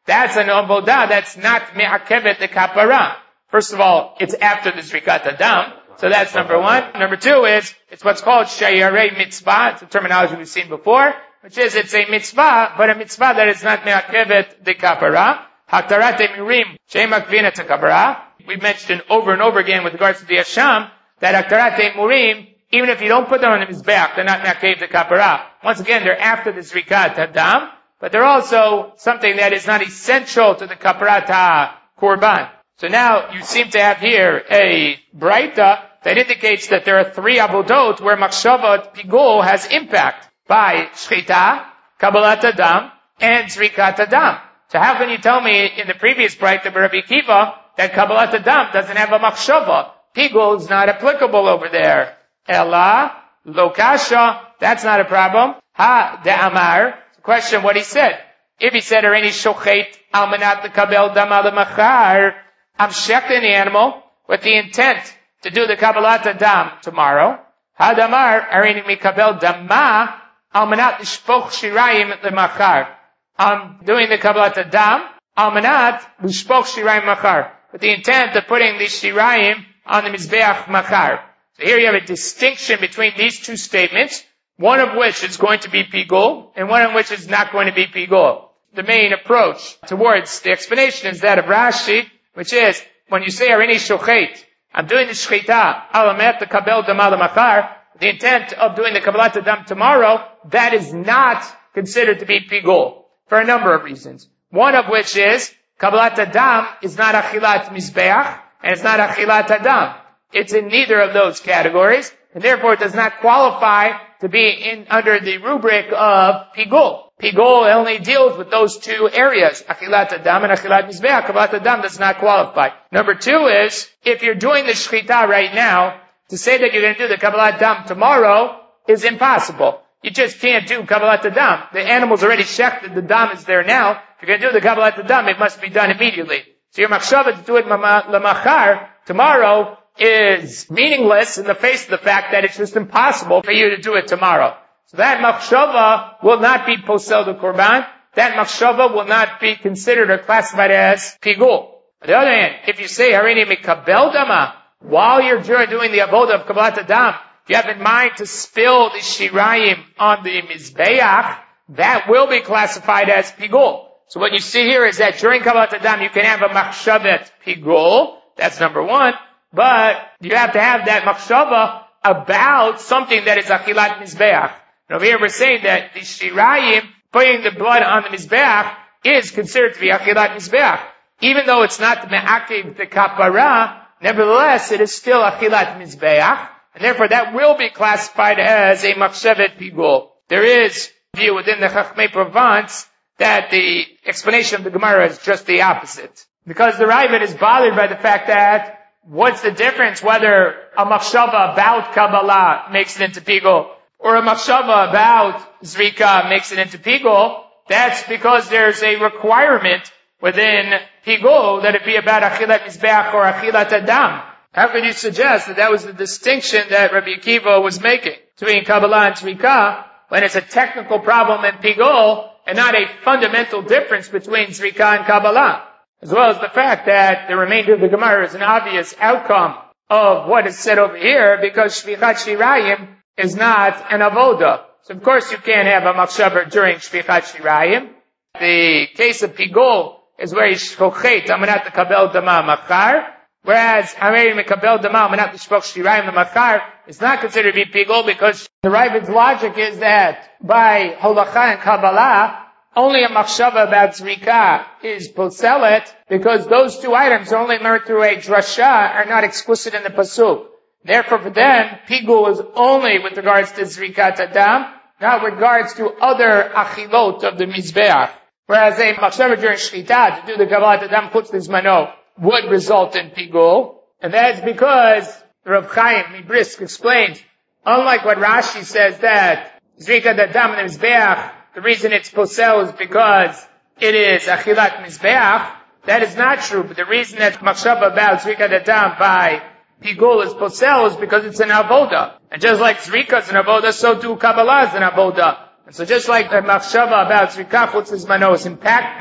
that's an avodah that's not me'akevet the kapara. First of all, it's after the Zrikat Adam. So that's number one. Number two is, it's what's called Shayarei Mitzvah. It's a terminology we've seen before, which is it's a mitzvah, but a mitzvah that is not me'akevet the kapara. Hatarat emirim, she'emakvina to kapara. We've mentioned over and over again with regards to the Asham, that Hatarat emurim, even if you don't put them on the Mizbeach, they're not me'akevet the kapara. Once again, they're after the Zrikat Adam, but they're also something that is not essential to the kaparat ha-korban. So now you seem to have here a braita that indicates that there are three avodot where machshavat pigul has impact by shchita, kabbalat adam, and zrikat adam. So how can you tell me in the previous braita by Rabbi Akiva that kabbalat adam doesn't have a machshava? Pigul is not applicable over there. Ella, lokasha, that's not a problem. Ha, de amar, question what he said. If he said, or any shochet almanat lekabel dam al machar, I'm shechting the animal with the intent to do the kabbalat adam tomorrow. Hadamar, arini mikabel dama almanat lishpoch shirayim lemachar. I'm doing the kabbalat adam almanat lishpoch shirayim machar, with the intent of putting the shirayim on the mizbeach machar. So here you have a distinction between these two statements, one of which is going to be pigul, and one of which is not going to be pigul. The main approach towards the explanation is that of Rashi, which is, when you say arini shochet, I'm doing the shchita, alamet the kabel dam al machar, the intent of doing the kabbalat adam tomorrow, that is not considered to be pigul, for a number of reasons. One of which is, kabbalat adam is not achilat mizbeach, and it's not achilat adam. It's in neither of those categories, and therefore it does not qualify to be in under the rubric of pigul. Pigul only deals with those two areas, achilat adam and achilat mizbeach. Kabbalat adam does not qualify. Number two is, if you're doing the shchita right now, to say that you're going to do the kabbalat adam tomorrow is impossible. You just can't do kabbalat adam. The animal's already shechted, the dam is there now. If you're going to do the kabbalat adam, it must be done immediately. So your machshava to do it lemachar tomorrow is meaningless in the face of the fact that it's just impossible for you to do it tomorrow. So that machshava will not be posel the korban. That machshava will not be considered or classified as pigul. On the other hand, if you say harini mikabel dama, while you're doing the avodah of kabbalat adam, you have in mind to spill the shirayim on the mizbeach, that will be classified as pigul. So what you see here is that during kabbalat adam you can have a machshavet pigul. That's number one. But you have to have that machshava about something that is achilat mizbeach. And over here we're saying that the shirayim, putting the blood on the mizbeach, is considered to be achilat mizbeach. Even though it's not me'akiv the kapara, nevertheless it is still achilat mizbeach, and therefore that will be classified as a machshavet pigul. There is view within the Chachmei Provence that the explanation of the Gemara is just the opposite. Because the Ravid is bothered by the fact that what's the difference whether a machshava about Kabbalah makes it into pigul or a machshava about Zrika makes it into pigul? That's because there's a requirement within pigul that it be about achilat mizbeach or achilat adam. How could you suggest that that was the distinction that Rabbi Akiva was making between Kabbalah and Zrika when it's a technical problem in pigul and not a fundamental difference between Zrika and Kabbalah? As well as the fact that the remainder of the Gemara is an obvious outcome of what is said over here, because Shvichat Shirayim is not an avoda. So of course you can't have a machshaver during Shvichat Shirayim. The case of pigul is where you shochet amanat lekabel dama machar, whereas ameri mekabel dama amanat lishpoch shirayim machar is not considered to be pigul, because the Ravid's logic is that by holacha and Kabbalah, only a machshava about zrika is poselet, because those two items are only learned through a drasha, are not explicit in the pasuk. Therefore, for them, pigul is only with regards to zrikat adam, not with regards to other achilot of the mizbeach. Whereas a machshava during shchita to do the kabbalat adam chutz lizmano would result in pigul, and that's because Rav Chaim Mibrisk explains, unlike what Rashi says that zrikat adam and the mizbeach, the reason it's posel is because it is achilat mizbeach. That is not true. But the reason that machshava about zrikat adam by pigul is posel is because it's an avoda. And just like zrika is an avoda, so too Kabbalah is an avoda. And so just like the machshava about zrika chutz lizmano is impactful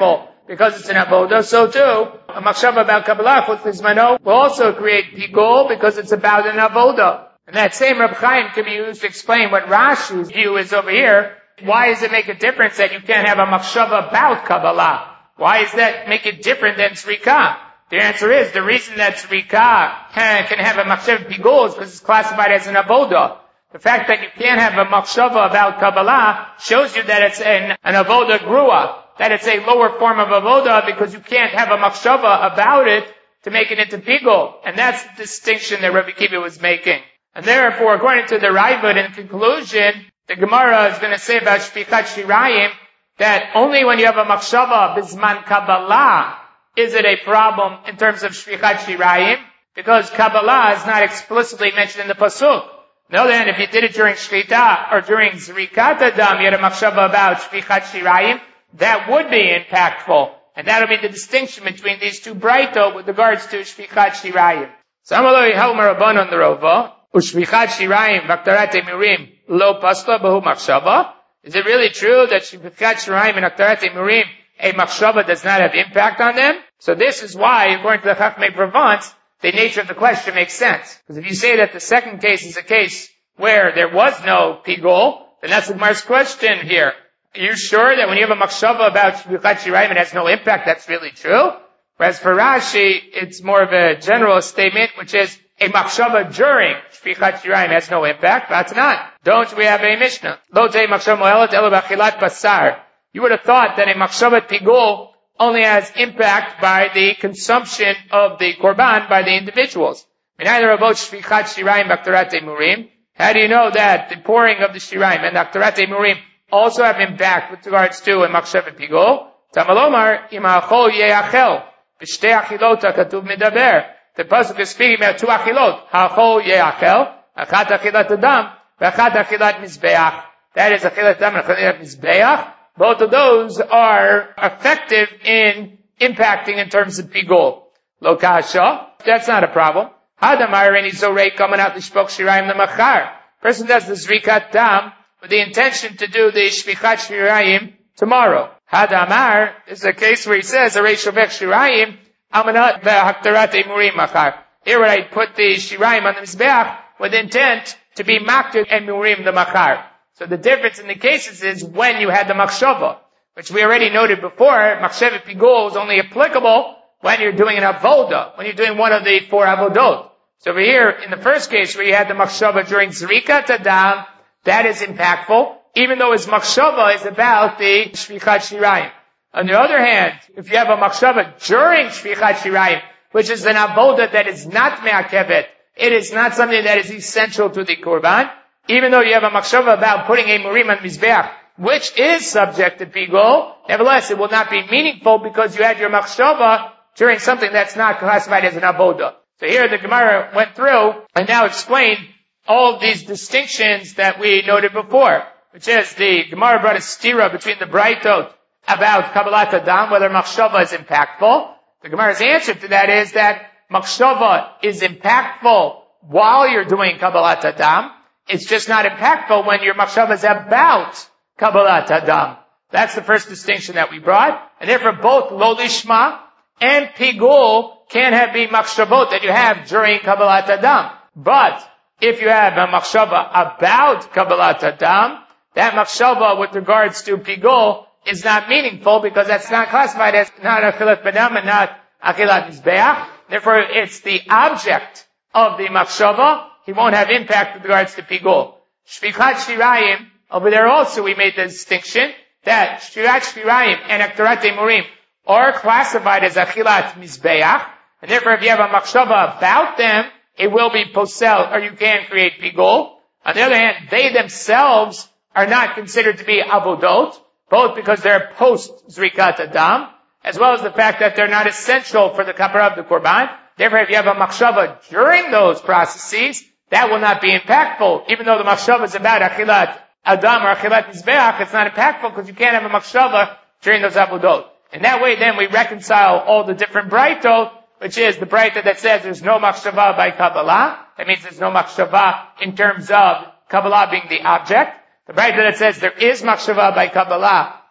because it's an avoda, so too, a machshava about Kabbalah chutz lizmano will also create pigul because it's about an avoda. And that same Reb Chaim can be used to explain what Rashi's view is over here. Why does it make a difference that you can't have a machshava about Kabbalah? Why does that make it different than Tzrika? The answer is, the reason that Tzrika can, can have a machshava pigul is because it's classified as an avoda. The fact that you can't have a machshava about Kabbalah shows you that it's an, an avoda grua, that it's a lower form of avoda because you can't have a machshava about it to make it into pigul. And that's the distinction that Rabbi Kiva was making. And therefore, according to the Raavad, in conclusion, the Gemara is going to say about Shfichat Shirayim that only when you have a machshava bisman Kabbalah is it a problem in terms of Shfichat Shirayim, because Kabbalah is not explicitly mentioned in the Pasuk. On the other hand, if you did it during Shchita or during Zrikat Adam, you had a machshava about Shfichat Shirayim, that would be impactful. And that would be the distinction between these two Braito with regards to Shfichat Shirayim. Samaloi Helmer Rabbanon the Rova. Ushvichat Shirayim Vaktarate Mirim Lo Pasla Bahu Machshava. Is it really true that Shvichat Shirayim and Vaktarate Mirim, a Machshava does not have impact on them? So this is why, according to the Chachmei Provence, the nature of the question makes sense. Because if you say that the second case is a case where there was no pigul, then that's the Gemara's question here. Are you sure that when you have a Machshava about Shvichat Shirayim it has no impact? That's really true? Whereas for Rashi, it's more of a general statement, which is, a machshava during Shfichat Shirayim has no impact. That's not. Don't we have a Mishnah? Lo tei machshava mo'elet elo b'achilat basar. You would have thought that a machshava pigul only has impact by the consumption of the korban by the individuals. Neither about Shfichat Shirayim b'aktarate murim. How do you know that the pouring of the shirayim and aktarate murim also have impact with regards to a machshava pigul? Tamalomar imachol yeachel b'shtei achilot hakatuv medaber. The pasuk is speaking about two achilot. Hachol yeachel, achat achilat adam, v'achat achilat mizbeach. That is achilat adam and achilat mizbeach. Both of those are effective in impacting in terms of pigul. Lo kasha, that's not a problem. Hadamar and izorei coming out the shpok shirayim lemachar. Person does the zrikat dam with the intention to do the shvichat shirayim tomorrow. Hadamar is a case where he says, arei shovek shirayim, amanat ve'haktarate murim machar. Here I put the shirayim on the mizbeach with intent to be makted and murim the machar. So the difference in the cases is when you had the machshava, which we already noted before, machshava pigul is only applicable when you're doing an avoda, when you're doing one of the four avodot. So over here, in the first case where you had the machshava during zrikat adam, that is impactful, even though his machshava is about the shvichat shirayim. On the other hand, if you have a machshava during Shfichat Shirayim, which is an avoda that is not me'akevet, it is not something that is essential to the korban, even though you have a machshava about putting a murim on mizbeach, which is subject to pigul, nevertheless it will not be meaningful because you had your machshava during something that's not classified as an avoda. So here the Gemara went through and now explained all of these distinctions that we noted before, which is the Gemara brought a stira between the Braitot about Kabbalat Adam, whether machshava is impactful. The Gemara's answer to that is that machshava is impactful while you're doing Kabbalat Adam. It's just not impactful when your machshava is about Kabbalat Adam. That's the first distinction that we brought. And therefore both lo lishma and pigul can have be machshavot that you have during Kabbalat Adam. But if you have a machshava about Kabbalat Adam, that machshava with regards to pigul is not meaningful because that's not classified as not achilat badam and not achilat mizbeach. Therefore, it's the object of the machshava. He won't have impact with regards to pigul. Shfichat shirayim, over there also we made the distinction that shfichat shirayim and aktarate murim are classified as achilat mizbeach, and therefore if you have a machshava about them, it will be posel, or you can create pigul. On the other hand, they themselves are not considered to be avodot, both because they're post-Zrikat Adam, as well as the fact that they're not essential for the kapara of the Korban. Therefore, if you have a machshava during those processes, that will not be impactful. Even though the machshava is about Achilat Adam or Achilat Mizbeach, it's not impactful because you can't have a machshava during those avodot. And that way, then, we reconcile all the different Braitot, which is the Braita that says there's no machshava by Kabbalah. That means there's no machshava in terms of Kabbalah being the object. The Braita that says there is machshava by Kabbalah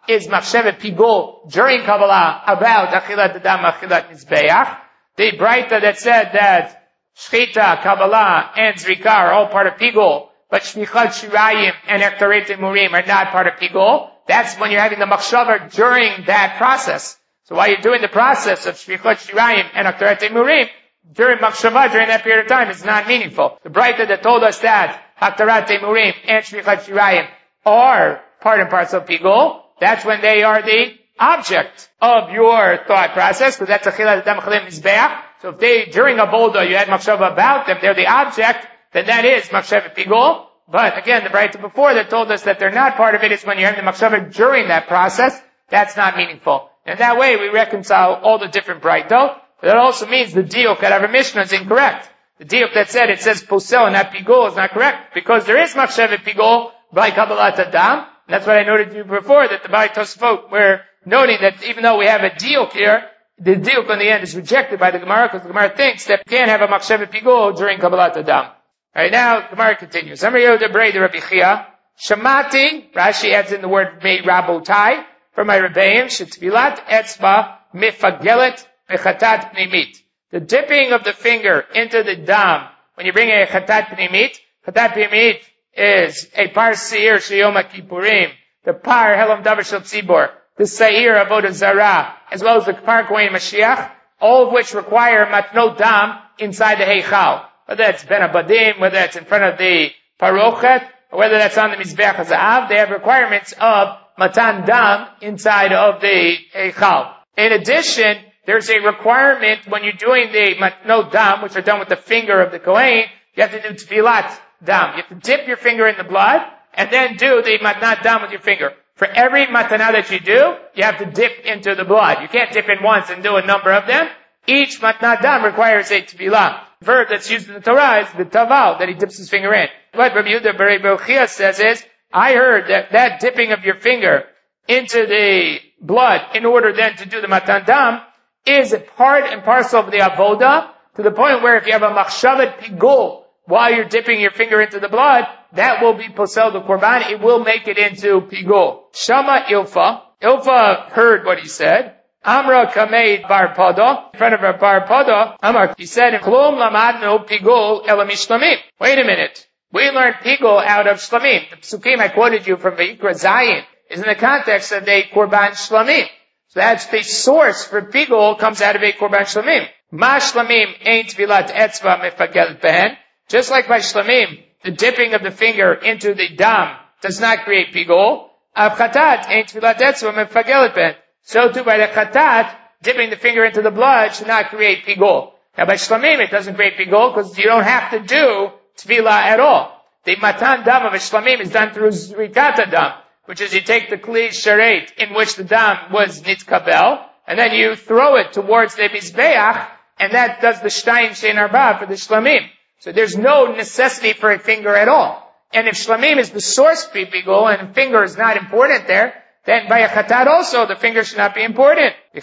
is machshevet pigul during Kabbalah about achilat adam, achilat mizbeach. The Braita that said that shchita, Kabbalah, and zrika are all part of pigul, but shmichat shirayim and ektaret murim are not part of pigul. That's when you're having the machshava during that process. So while you're doing the process of shmichat shirayim and ektaret murim, during machshava, during that period of time, is not meaningful. The Braita that told us that ektaret murim and shmichat shirayim are part and parcel of pigul, that's when they are the object of your thought process, because that's achilat adam achilat mizbeach. So if they, during a bolda, you had machshava about them, they're the object, then that is machshevet pigul. But again, the Braita before that told us that they're not part of it is when you're having the machshava during that process. That's not meaningful. And that way we reconcile all the different Braita. But that also means the diuk at our Mishnah is incorrect. The diuk that said it says posel and not pigul is not correct, because there is machshevet pigul by Kabbalat Adam. That's what I noted to you before, that the Baalei Tosafot were noting that even though we have a diuk here, the diuk on the end is rejected by the Gemara, because the Gemara thinks that you can't have a machshevet pigul during Kabbalat Adam. Alright, now, Gemara continues. Amar Yehuda Brei de Rabbi Chia, Shamati, Rashi adds in the word mei rabotai, from my Rebbeim, shetvilat etzba mifagelet mechatat pnimit. The dipping of the finger into the dam, when you bring a chatat pnimit, chatat pnimit is a par seir sheyom kippurim, the par helam davar shel tzibor, the seir avodah zarah, as well as the par kohen Mashiach, all of which require matnot dam inside the heichal. Whether that's ben abadim, whether that's in front of the parochet, or whether that's on the mizbeach hazaav, they have requirements of matan dam inside of the heichal. In addition, there's a requirement when you're doing the matnot dam, which are done with the finger of the kohen, you have to do tfilat dam. You have to dip your finger in the blood, and then do the matnat dam with your finger. For every matana that you do, you have to dip into the blood. You can't dip in once and do a number of them. Each matnat dam requires a tefillah. The verb that's used in the Torah is the taval, that he dips his finger in. What Rabbi Yehuda Brei de Rabbi Chia says is, I heard that that dipping of your finger into the blood in order then to do the matan dam is a part and parcel of the avoda, to the point where if you have a machshavet pigul while you're dipping your finger into the blood, that will be posel the korban. It will make it into pigul. Shama Ilfa. Ilfa heard what he said. Amra Kameid Bar Pada, in front of her Bar Pada, Amar, he said, Klum Lamadnu Pigul Elamish Shlamim. Wait a minute. We learned Pigul out of Shlamim. The Psukim I quoted you from Vayikra Zayin is in the context of a Korban Shlamim. So that's the source for Pigul comes out of a Korban Shlamim. Ma Shlamim ain't Vilat Etzva Mefagel Ben. Just like by Shlamim, the dipping of the finger into the dam does not create Pigul. Av Chatat ain't Vilat Etzva Mefagel Ben. So too by the chatat, dipping the finger into the blood should not create pigul. Now by shlamim it doesn't create pigul because you don't have to do tefillah at all. The matan dam of a shlamim is done through zrikat dam, which is you take the kli sharet in which the dam was nitkabel, and then you throw it towards the mizbeach, and that does the shtayim shein arba for the shlamim. So there's no necessity for a finger at all. And if shlamim is the source for pigul and finger is not important there, then by a chatat also, the finger should not be important. Wait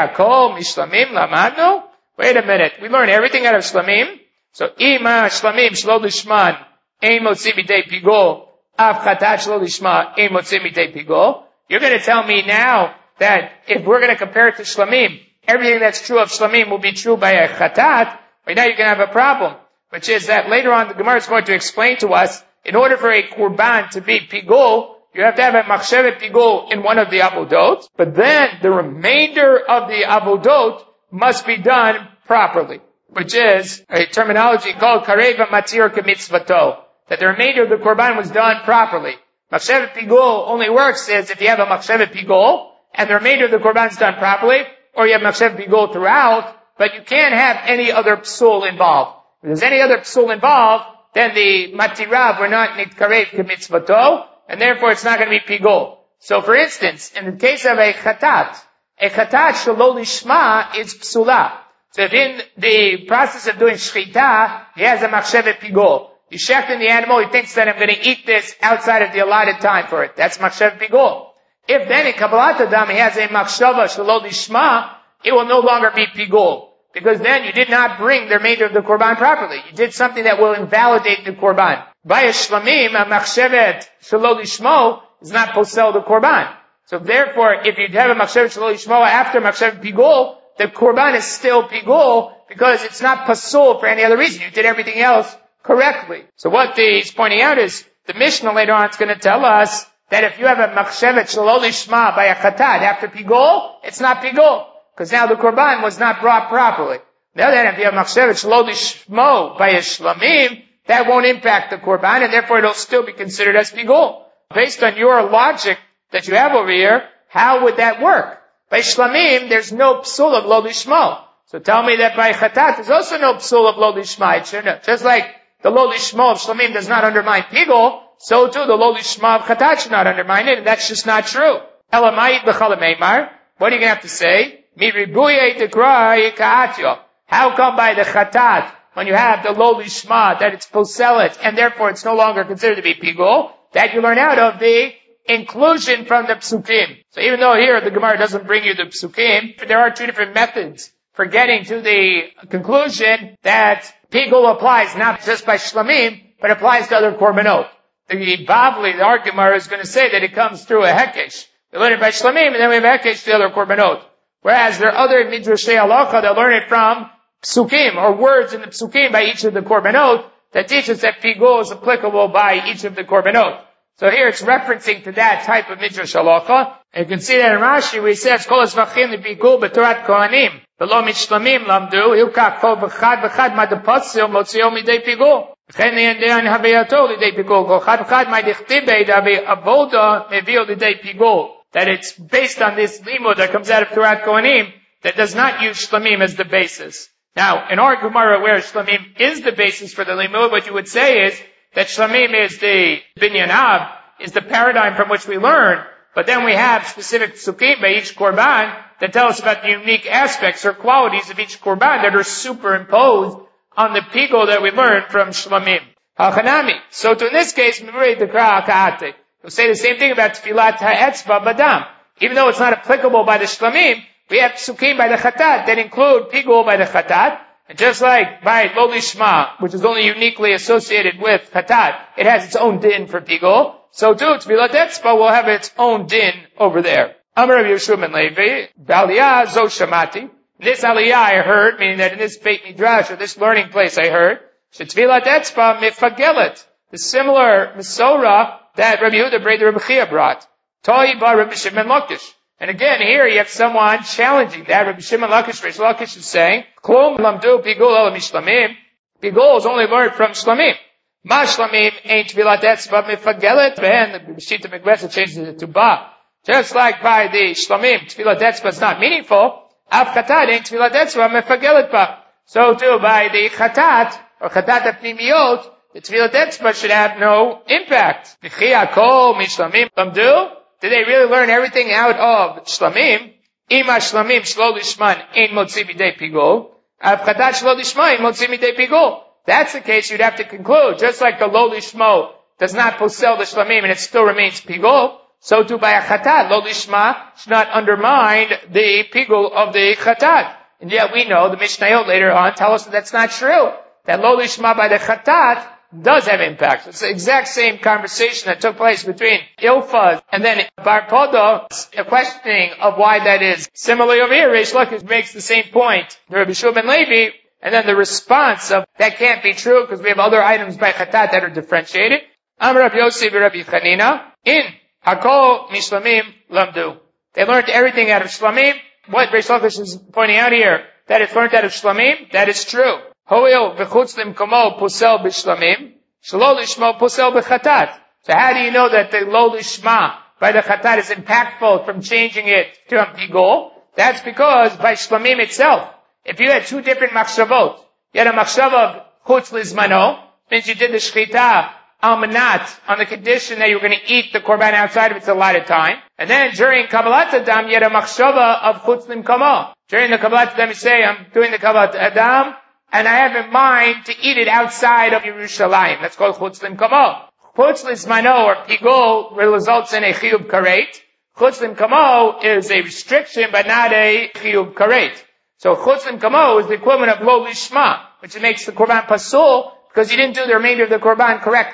a minute. We learn everything out of shlamim. So, ima shlamim shlo lishman, ein motzi mitei pigul, av chatat shlo lishma, ein motzi mitei pigul. You're going to tell me now that if we're going to compare it to shlamim, everything that's true of shlamim will be true by a chatat. Right now you're going to have a problem, which is that later on the Gemara is going to explain to us, in order for a kurban to be pigul, you have to have a machshevet pigul in one of the avodot, but then the remainder of the avodot must be done properly, which is a terminology called kareva matir kemitzvato, that the remainder of the korban was done properly. Machshevet pigul only works is if you have a machshevet pigul, and the remainder of the korban is done properly, or you have machshevet pigul throughout, but you can't have any other psul involved. If there's any other psul involved, then the matirav were not nitkarev kemitzvato, and therefore it's not going to be pigul. So for instance, in the case of a chatat, a chatat shelo lishma is psula. So if in the process of doing shchita, he has a machshevet pigul. You shecht in the animal, he thinks that I'm going to eat this outside of the allotted time for it. That's machshevet pigul. If then in Kabbalat Adam he has a machshava shelo lishma, it will no longer be pigul. Because then you did not bring the remainder of the korban properly. You did something that will invalidate the korban. By a shlamim, a machshevet shelo lishmo is not posel the korban. So therefore, if you have a machshevet shelo lishma after machshevet pigul, the korban is still pigul because it's not pasul for any other reason. You did everything else correctly. So what he's pointing out is the Mishnah later on is going to tell us that if you have a machshevet shelo lishma by a chatat after pigul, it's not pigul because now the korban was not brought properly. The other hand, if you have machshevet shelo lishmo by a shlamim, that won't impact the korban and therefore it'll still be considered as pigul. Based on your logic that you have over here, how would that work? By shlamim, there's no psul of lo lishmo. So tell me that by chatat, there's also no psul of lo lishma. Just like the lo lishmo of shlamim does not undermine pigul, so too the lo lishma of chatat should not undermine it, and that's just not true. Elamayit b'chala meimar. What are you going to have to say? Mi ribuye tekra yikaatyo. How come by the chatat, when you have the lo lishma, that it's poselet, and therefore it's no longer considered to be pigul? That you learn out of the inclusion from the psukim. So even though here the Gemara doesn't bring you the psukim, there are two different methods for getting to the conclusion that pigul applies not just by shlamim, but applies to other korbanot. The Bavli, the Ar Gemara, is going to say that it comes through a hekesh. We learn it by shlamim, and then we have hekesh to the other korbanot. Whereas there are other midrashei halacha that learn it from psukim, or words in the psukim by each of the korbanot, that teaches that pigul is applicable by each of the korbanot. So here it's referencing to that type of midrash halacha. And you can see that in Rashi where he says, Kol esvachim lebigul b'torat kohanim, v'lo mitshlamim lamdu, hilkach kol v'chad v'chad madapatzil motzio midei pigul. V'chen li'endean haveyato lidei pigul, kol chad v'chad madichtibe dave avoda mevio lidei pigul. That it's based on this limud that comes out of Torat Kohanim that does not use shlamim as the basis. Now, in our Gemara where shlamim is the basis for the limud, what you would say is that shlamim is the binyanav, is the paradigm from which we learn, but then we have specific psukim by each korban that tell us about the unique aspects or qualities of each korban that are superimposed on the pigul that we learn from shlamim. Hachanami. So to in this case, we'll say the same thing about tfilat ha'etzba badam. Even though it's not applicable by the shlamim, we have psukim by the chatat that include pigul by the chatat. And just like by lo lishma, which is only uniquely associated with chatat, it has its own din for pigul. So too, tfilat etzba will have its own din over there. Amar Rav Yeshua ben Levi, B'aliyah zo shamati. This aliyah I heard, meaning that in this Beit Midrash, or this learning place I heard, shetfilat etzba mifagelet. The similar Masorah that Rabbi Yehuda Breder Rabbi Chia brought. Toi ba Rabbi Shimon Lakish. And again, here you have someone challenging that. Rabbi Shimon Lakish, Reish Lakish is saying, Klum lamdu pigul ala mishlamim. Pigul is only learned from shlamim. Ma shlamim ain't tfilat etzba mifagelet. Then the B'shita Mikvesa changes it to ba. Just like by the shlamim, tfilat etzba is not meaningful. Av chatat ain't tfilat etzba mifagelet ba. So too, by the chatat, or chatat apnimiyot, the tfilat etzba should have no impact. V'chia kol mishlamim lamdu. Did they really learn everything out of shlamim? Ima shlamim shlo lishman ein motzi midei pigul. Av chatat shlo lishma ein motzi midei pigul. That's the case, you'd have to conclude. Just like the lo lishmo does not posel the shlamim and it still remains pigul, so too by a chatat, lo lishma should not undermine the pigul of the chatat. And yet we know, the Mishnayot later on tell us that that's not true. That lo lishma by the chatat does have impact. It's the exact same conversation that took place between Ilfaz and then Bar Podo, a questioning of why that is. Similarly over here, Reish Lakish makes the same point. Rabbi Yeshua ben Levi, and then the response of that can't be true because we have other items by Chatat that are differentiated. Amar Rabbi Yossi Rabbi Chanina, in Hakol Mishlamim Lamdu. They learned everything out of Shlamim. What Reish Lakish is pointing out here, that it's learned out of Shlamim, that is true. Hoil v'chutz limkomo posel b'shlamim, shelo lishmo posel b'chatat. So how do you know that the lo lishma by the chatat is impactful from changing it to a pigul? That's because by shlamim itself, if you had two different machshavot, you had a machshav of chutz lizmano, means you did the shchita almanat on the condition that you were going to eat the korban outside of its allotted time. And then during Kabbalat Adam, you had a machshava of chutz limkomo. During the Kabbalat Adam, you say, I'm doing the Kabbalat Adam, and I have in mind to eat it outside of Yerushalayim. That's called chutz limkomo. Chutz lizmano, or pigul, results in a chiyuv karet. Chutz limkomo is a restriction, but not a chiyuv karet. So chutz limkomo is the equivalent of lo lishma, which makes the korban pasul, because you didn't do the remainder of the korban correctly.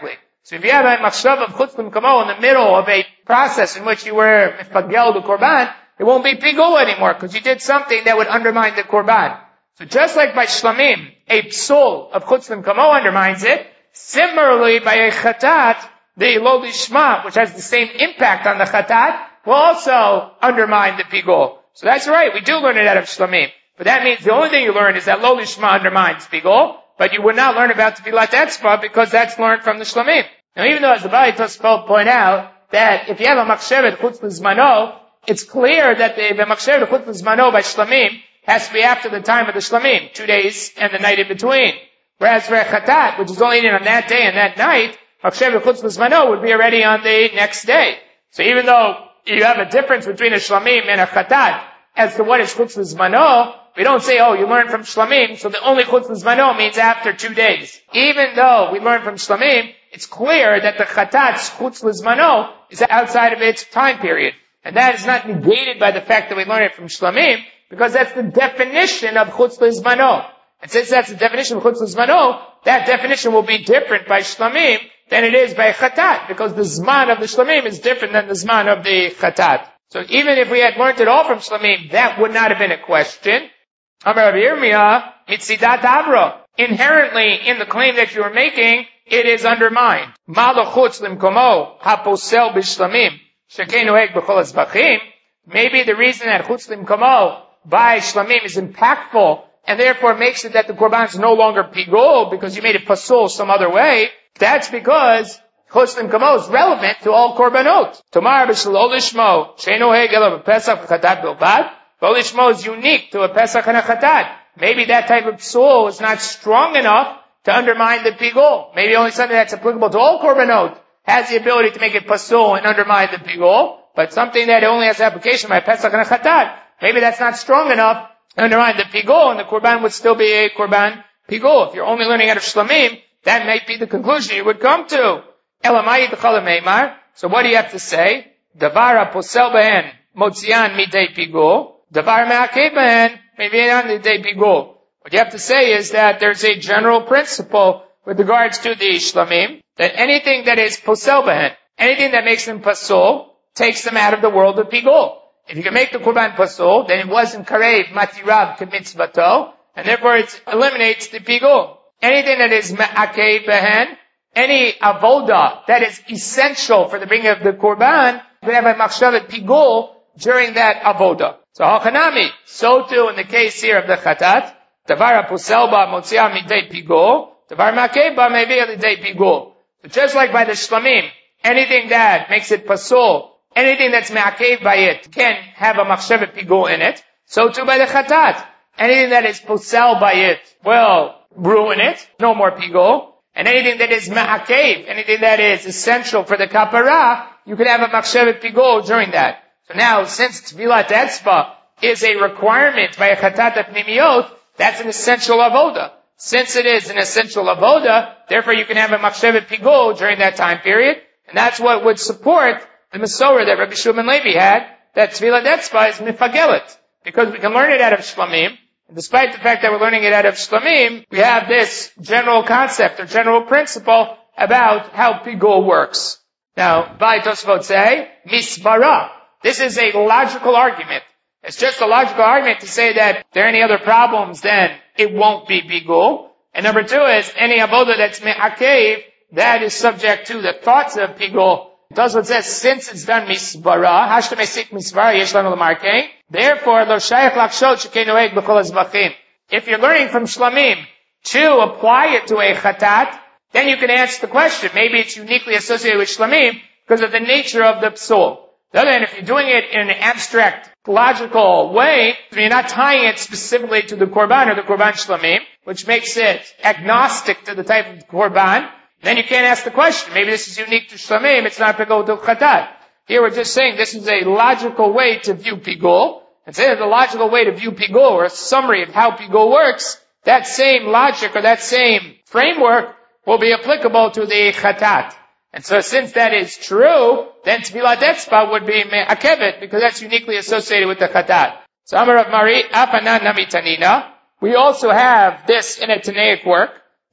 So if you have a machshav of chutz l'mkamo in the middle of a process in which you were mifagel the korban, it won't be pigul anymore because you did something that would undermine the korban. So just like by shlamim, a psul of chutz l'mkamo undermines it, similarly by a chatat, the lo lishma, which has the same impact on the chatat, will also undermine the pigul. So that's right, we do learn it out of shlamim. But that means the only thing you learn is that lo lishma undermines pigul, but you would not learn about tevilat etzba because that's learned from the shlamim. Now even though as the Bali Tosfot point out that if you have a machshevet chutz l'zmano, it's clear that the, the machshevet chutz l'zmano by shlamim has to be after the time of the shlamim, two days and the night in between. Whereas for a chatat, which is only eaten on that day and that night, machshevet chutz l'zmano would be already on the next day. So even though you have a difference between a shlamim and a chatat as to what is chutz l'zmano, we don't say, oh, you learn from shlamim, so the only chutz l'zmano means after two days. Even though we learn from shlamim, it's clear that the chatat's chutz l'zmano is outside of its time period. And that is not negated by the fact that we learn it from shlamim, because that's the definition of chutz l'zmano. And since that's the definition of chutz l'zmano, that definition will be different by shlamim than it is by chatat, because the zman of the shlamim is different than the zman of the chatat. So even if we had learned it all from shlamim, that would not have been a question. Amar Rabbi Yirmiyah, mitzidat avra. Inherently, in the claim that you are making, it is undermined. Malachutz limkomo haposel b'shlamim shekein noeg b'chol hazbachim. Maybe the reason that chutz limkomo by shlamim is impactful and therefore makes it that the korban is no longer pigul because you made it pasul some other way. That's because chutz limkomo is relevant to all korbanot. Tomar b'shlo lishmo shein noeg ela b'pesach v'chatat bilbad. Lo lishmo is unique to a pesach and a chatat. Maybe that type of psul is not strong enough to undermine the pigul. Maybe only something that's applicable to all korbanot has the ability to make it pasul and undermine the pigul, but something that only has application by pesach and a chatat, maybe that's not strong enough to undermine the pigul, and the korban would still be a korban pigul. If you're only learning out of shlamim, that might be the conclusion you would come to. Elamai d'chala meimar. So what do you have to say? Davar posel behen motzian midei pigul. Davar me'akeh behen mevian midei pigul. What you have to say is that there's a general principle with regards to the shlamim, that anything that is posel behen, anything that makes them pasul, takes them out of the world of pigul. If you can make the korban pasul, then it wasn't karev matirav k'mitzvato, and therefore it eliminates the pigul. Anything that is me'akeh behen, any avoda that is essential for the bringing of the korban, you have a machshavet pigul during that avoda. So hachanami, so too in the case here of the chatat, davar posel ba motzia midei pigul, davar me'akeh ba mevia lidei pigul. So just like by the shlamim, anything that makes it pasul, anything that's me'akev by it can have a machshavet pigul in it. So too by the chatat. Anything that is posel by it will ruin it. No more pigul. And anything that is me'akev, anything that is essential for the kapara, you can have a machshavet pigul during that. So now, since tevilat etzba is a requirement by a chatat pnimiyot, that's an essential avoda. Since it is an essential avoda, therefore you can have a machshavet pigul during that time period. And that's what would support the Masorah that Rabbi Shulman Levi had, that tevilat etzba is mifagelet. Because we can learn it out of shlamim. And despite the fact that we're learning it out of shlamim, we have this general concept or general principle about how pigul works. Now, Bali Tosfot say, misbara. This is a logical argument. It's just a logical argument to say that if there are any other problems, then it won't be pigul. And number two is, any avoda that's me'akev, that is subject to the thoughts of pigul. That's what says, since it's done misbara, hashtem esik misbara, yesh lanu l'markei, therefore, lo shayach lakshot shekei noeg b'chol hazbachim. If you're learning from shlamim to apply it to a chatat, then you can answer the question. Maybe it's uniquely associated with shlamim because of the nature of the psul. The other hand, if you're doing it in an abstract, logical way, you're not tying it specifically to the korban or the korban shlamim, which makes it agnostic to the type of korban, then you can't ask the question. Maybe this is unique to shlamim, it's not applicable to chatat. Here we're just saying this is a logical way to view pigul. And say that the logical way to view pigul, or a summary of how pigul works, that same logic or that same framework will be applicable to the chatat. And so since that is true, then tevilat etzba would be me'akevet, because that's uniquely associated with the chatat. So Amar Rav Mari, Apanan Nami Tanina, we also have this in a Tanaic work.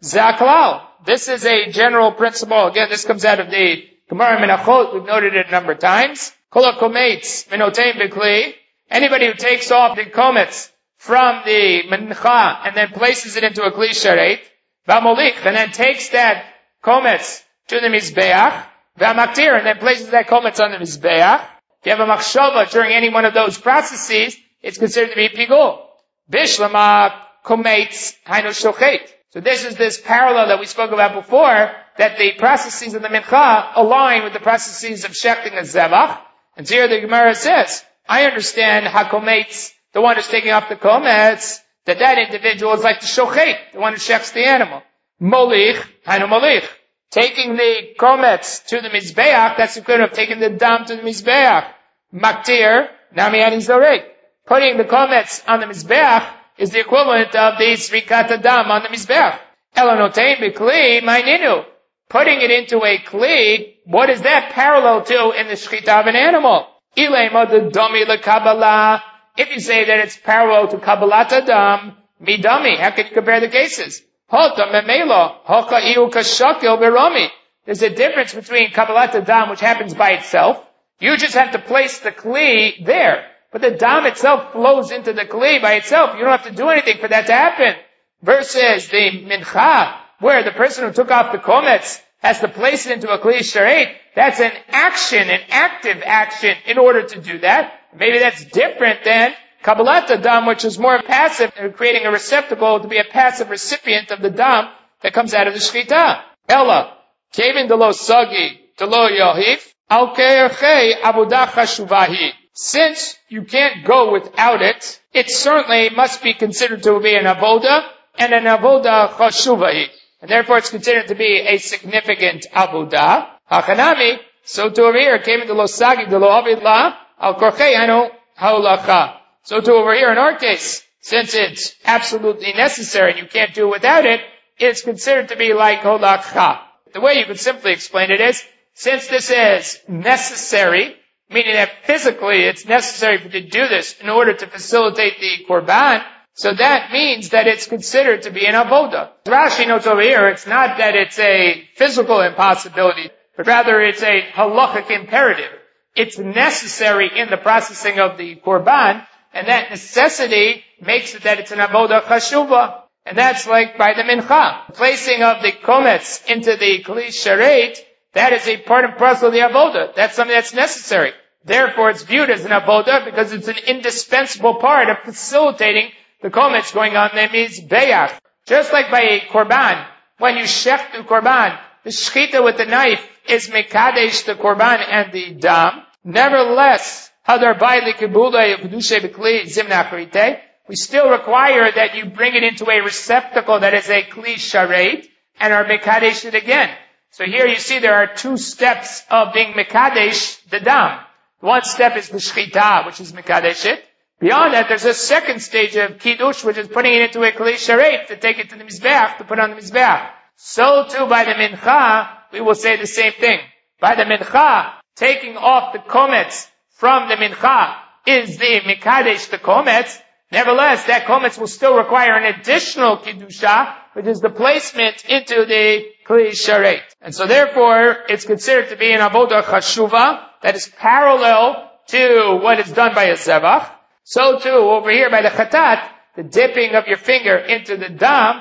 Zaklal. This is a general principle. Again, this comes out of the Gemara Menachot. We've noted it a number of times. Kol hakometz minotein b'kli. Anybody who takes off the komets from the mincha and then places it into a kli sharet, v'amolich, and then takes that komets to the mizbeach, v'amaktir, and then places that komets on the mizbeach. If you have a machshava during any one of those processes, it's considered to be pigul. Bishlama kometz hainu shochet. So this is this parallel that we spoke about before, that the processes of the mincha align with the processes of shechting a zevach. And so here the Gemara says, I understand hakometz, the one who's taking off the komets, that that individual is like the shochet, the one who shechs the animal. Molich, hainu molich. Taking the komets to the mizbeach, that's the equivalent of taking the dam to the mizbeach. Maktir, nami ani zorek. Putting the komets on the mizbeach is the equivalent of the zrikat dam on the mizbeach. Elanotein b'kli, ma'ninu. Putting it into a kli, what is that parallel to in the shechita of an animal? Ilema the dami lekabbalah. If you say that it's parallel to kabbalat adam, midami, how can you compare the cases? Hota memelo, hoka iu kashakil berami. There's a difference between kabbalat adam, which happens by itself. You just have to place the kli there. But the dam itself flows into the kli by itself. You don't have to do anything for that to happen. Versus the mincha, where the person who took off the komets has to place it into a kli sharet. That's an action, an active action in order to do that. Maybe that's different than kabbalat adam, which is more passive, creating a receptacle to be a passive recipient of the dam that comes out of the shechita. Ella, kevin delo sagi, delo yohif, al ke'erchei avodah chashuvahi. Since you can't go without it, it certainly must be considered to be an avodah, and an avodah chashuvahi. And therefore it's considered to be a significant avodah. Hachanami, so to over here, came into lo sagi, de lo avid la, al korchei anu haolacha. So to over here in our case, since it's absolutely necessary and you can't do it without it, it's considered to be like holacha. The way you could simply explain it is, since this is necessary, meaning that physically it's necessary to do this in order to facilitate the korban, so that means that it's considered to be an avodah. Rashi notes over here, it's not that it's a physical impossibility, but rather it's a halachic imperative. It's necessary in the processing of the korban, and that necessity makes it that it's an avodah chashuva. And that's like by the mincha. Placing of the komets into the kli sharet, that is a part and parcel of the avodah. That's something that's necessary. Therefore it's viewed as an avodah because it's an indispensable part of facilitating the komets going on the mizbeach. Just like by a korban, when you shech the korban, the shechita with the knife is mekadesh the korban and the dam. Nevertheless, hadar bai likibulei kedushay b'kli zimna achrite. We still require that you bring it into a receptacle that is a kli sharet and are mekadesh it again. So here you see there are two steps of being mekadesh the dam. One step is the shechita, which is mekadesh it. Beyond that, there's a second stage of kiddush, which is putting it into a kli sharet to take it to the mizbeach, to put on the mizbeach. So too by the mincha, we will say the same thing. By the mincha, taking off the komets from the mincha is the mekadesh the komets. Nevertheless, that komets will still require an additional kiddusha, which is the placement into the kli sharet. And so therefore, it's considered to be an avodah chashuva that is parallel to what is done by a zevach. So too, over here by the chatat, the dipping of your finger into the dam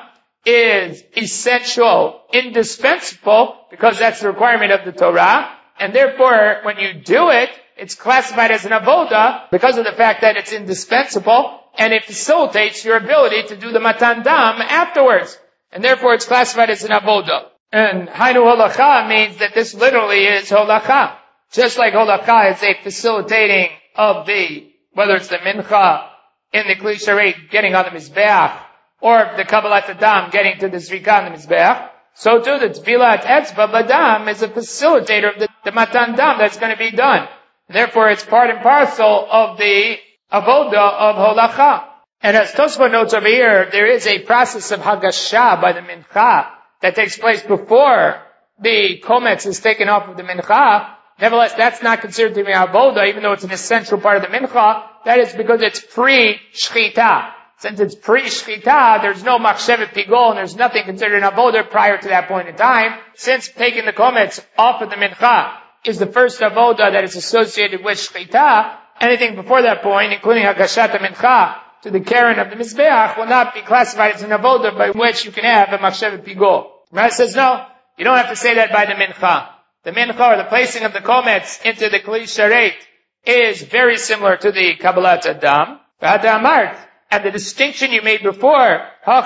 is essential, indispensable, because that's the requirement of the Torah. And therefore, when you do it, it's classified as an avodah because of the fact that it's indispensable, and it facilitates your ability to do the matan dam afterwards. And therefore, it's classified as an avodah. And hainu holacha means that this literally is holacha. Just like holacha is a facilitating of the, whether it's the mincha in the kli sharet getting on the mizbeach, or the kabbalat adam getting to the zrika on the mizbeach, so too the tfilat etzba badam is a facilitator of the, the matan dam that's going to be done. And therefore, it's part and parcel of the avodah of holacha. And as Tosfot notes over here, there is a process of hagasha by the mincha that takes place before the komets is taken off of the mincha. Nevertheless, that's not considered to be avodah, even though it's an essential part of the mincha. That is because it's pre-shchita. since it's pre-shchita, there's no machshevet pigol, and there's nothing considered an avoda prior to that point in time. Since taking the komets off of the mincha is the first avoda that is associated with shchita, anything before that point, including hagashat mincha to the keren of the mizbeach, will not be classified as an avoda by which you can have a machshevet pigol. Rashi says no, you don't have to say that by the mincha. The mincha, or the placing of the komets into the kli sharet, is very similar to the kabbalat adam. And the distinction you made before, that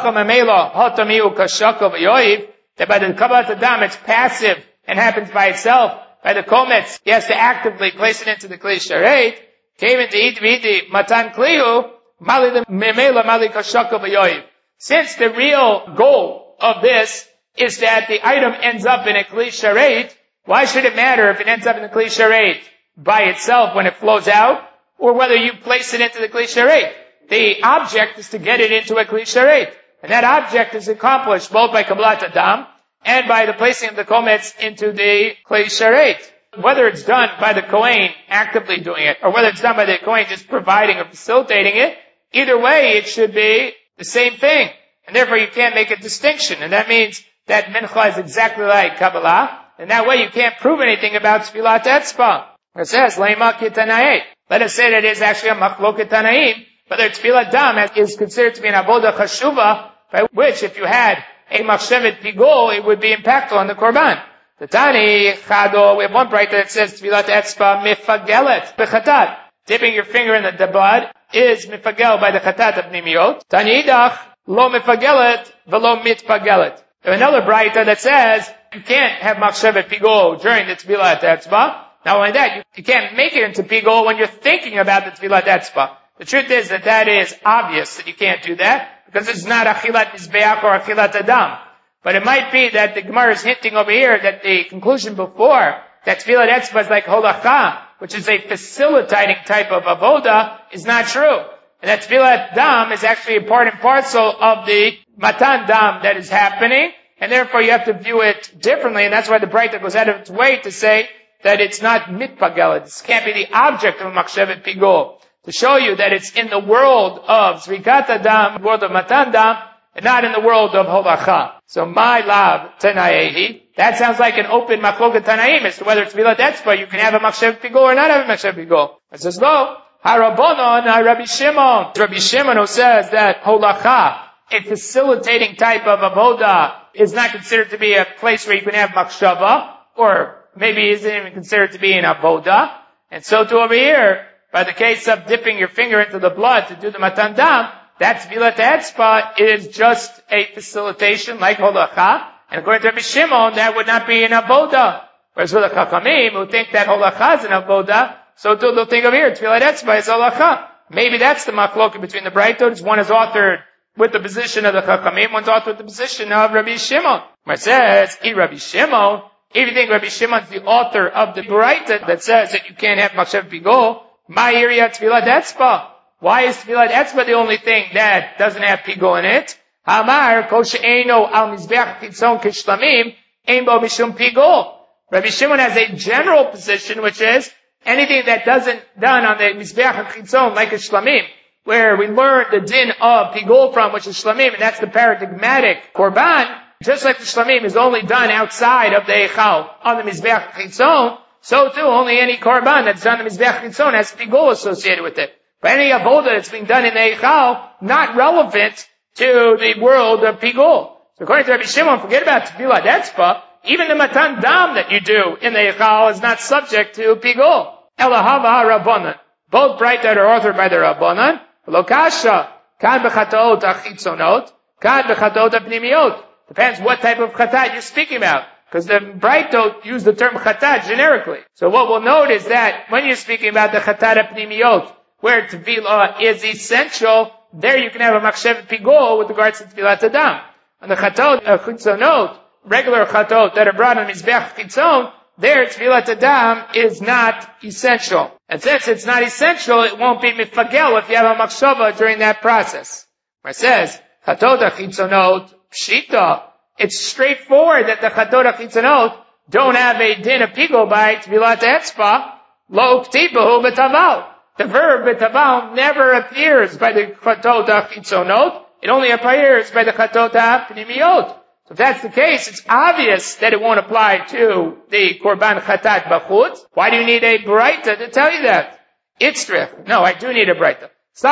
by the kabbalat adam it's passive and happens by itself. By the komets, he has to actively place it into the kli sharet. Came into itviti matan klihu mali the memela mali kashaka v'yoiv. Since the real goal of this is that the item ends up in a kli sharet, why should it matter if it ends up in the kli sharet by itself when it flows out, or whether you place it into the kli sharet? The object is to get it into a kli sharet, and that object is accomplished both by kabbalat adam and by the placing of the komets into the kli sharet. Whether it's done by the kohen actively doing it, or whether it's done by the kohen just providing or facilitating it, either way it should be the same thing, and therefore you can't make a distinction. And that means that mincha is exactly like Kabbalah, and that way you can't prove anything about Tfilat Etzba. It says, Leima Kitanae. Let us say that it is actually a Machlok Tanaim, whether Tfilat Dam is considered to be an Avoda Chashuva, by which if you had a Machshevet Pigol, it would be impactful on the Korban. The Tani Chado, we have one bright that says Tfilat Etzba Mifagelet Bechatat. Dipping your finger in the blood is Mifagel by the Chatat of Nimiot. Tani Idach, Lo Mifagelet, Velo Mitpagelet. There's another braita that says you can't have machshevet pigol during the tefillat etzba. Not only that, you, you can't make it into pigol when you're thinking about the tefillat etzba. The truth is that that is obvious that you can't do that because it's not achilat mizbeach or achilat adam. But it might be that the Gemara is hinting over here that the conclusion before that tefillat etzba is like holacha, which is a facilitating type of avoda, is not true. And that tefillat dam is actually a part and parcel of the matan dam that is happening, and therefore you have to view it differently, and that's why the Braita goes out of its way to say that it's not mitpagelet. This can't be the object of a machshevet pigol. To show you that it's in the world of zrikat adam, world of matan dam, and not in the world of holacha. So my lab tanaehi, that sounds like an open machloket tanaim as to whether it's tfilat etzba, you can have a machshevet pigol or not have a machshevet pigol. It says no. Harabonon, Rabbi Shimon. Rabbi Shimon who says that holacha, a facilitating type of avoda, is not considered to be a place where you can have machshava, or maybe isn't even considered to be an avoda. And so too over here, by the case of dipping your finger into the blood to do the matan dam, that tfilat etzba is just a facilitation like holacha. And according to Rabbi Shimon, that would not be an avoda. Whereas with the chachamim who think that holacha is an avoda, so too they'll think of here, tfilat etzba is holacha. Maybe that's the machloket between the braitos. One is authored with the position of the chachamim, one's authored with the position of Rabbi Shimon. Where it says, "I Rabbi Shimon." If you think Rabbi Shimon's the author of the braita that says that you can't have machshevet pigol, my area tfilat etzba. Why is tfilat etzba the only thing that doesn't have pigol in it? Hamar kol she'eino al mizbeach chitzon kishlamim ein bo mishum pigol. Rabbi Shimon has a general position, which is anything that doesn't done on the mizbeach chitzon like a shlamim, where we learn the din of pigol from, which is shlamim, and that's the paradigmatic korban. Just like the shlamim is only done outside of the eichal on the mizbeach chitzon, so too only any korban that's done on the mizbeach chitzon has pigol associated with it. But any avoda that's being done in the eichal, not relevant to the world of pigol. So according to Rabbi Shimon, forget about tefillat etzba, even the matan dam that you do in the eichal is not subject to pigol. Elahava rabbanan. Both bright that are authored by the rabbanan. Lokasha, kad b'chataot achitzonot, kad b'chataot apnimiot. Depends what type of chatat you're speaking about. Because the Braitot use the term chatat generically. So what we'll note is that when you're speaking about the chatat apnimiot, where tevilah is essential, there you can have a machshevet pigol with regards to tevilat adam. On the chatot chitzonot, regular chatot that are brought on mizbeach chitzon, there tevilat adam is not essential. And since it's not essential, it won't be mifagel if you have a machshava during that process. Where it says, chatot chitzonot, pshita, it's straightforward that the chatot chitzonot don't have a din of pigol by tevilat etzba, lo ktibahu b'taval. The verb betaval never appears by the chatot hachitzonot. It only appears by the chatot hapnimiyot. So if that's the case, it's obvious that it won't apply to the korban chatat bachutz. Why do you need a braita to tell you that? Itzrich. No, I do need a braita. The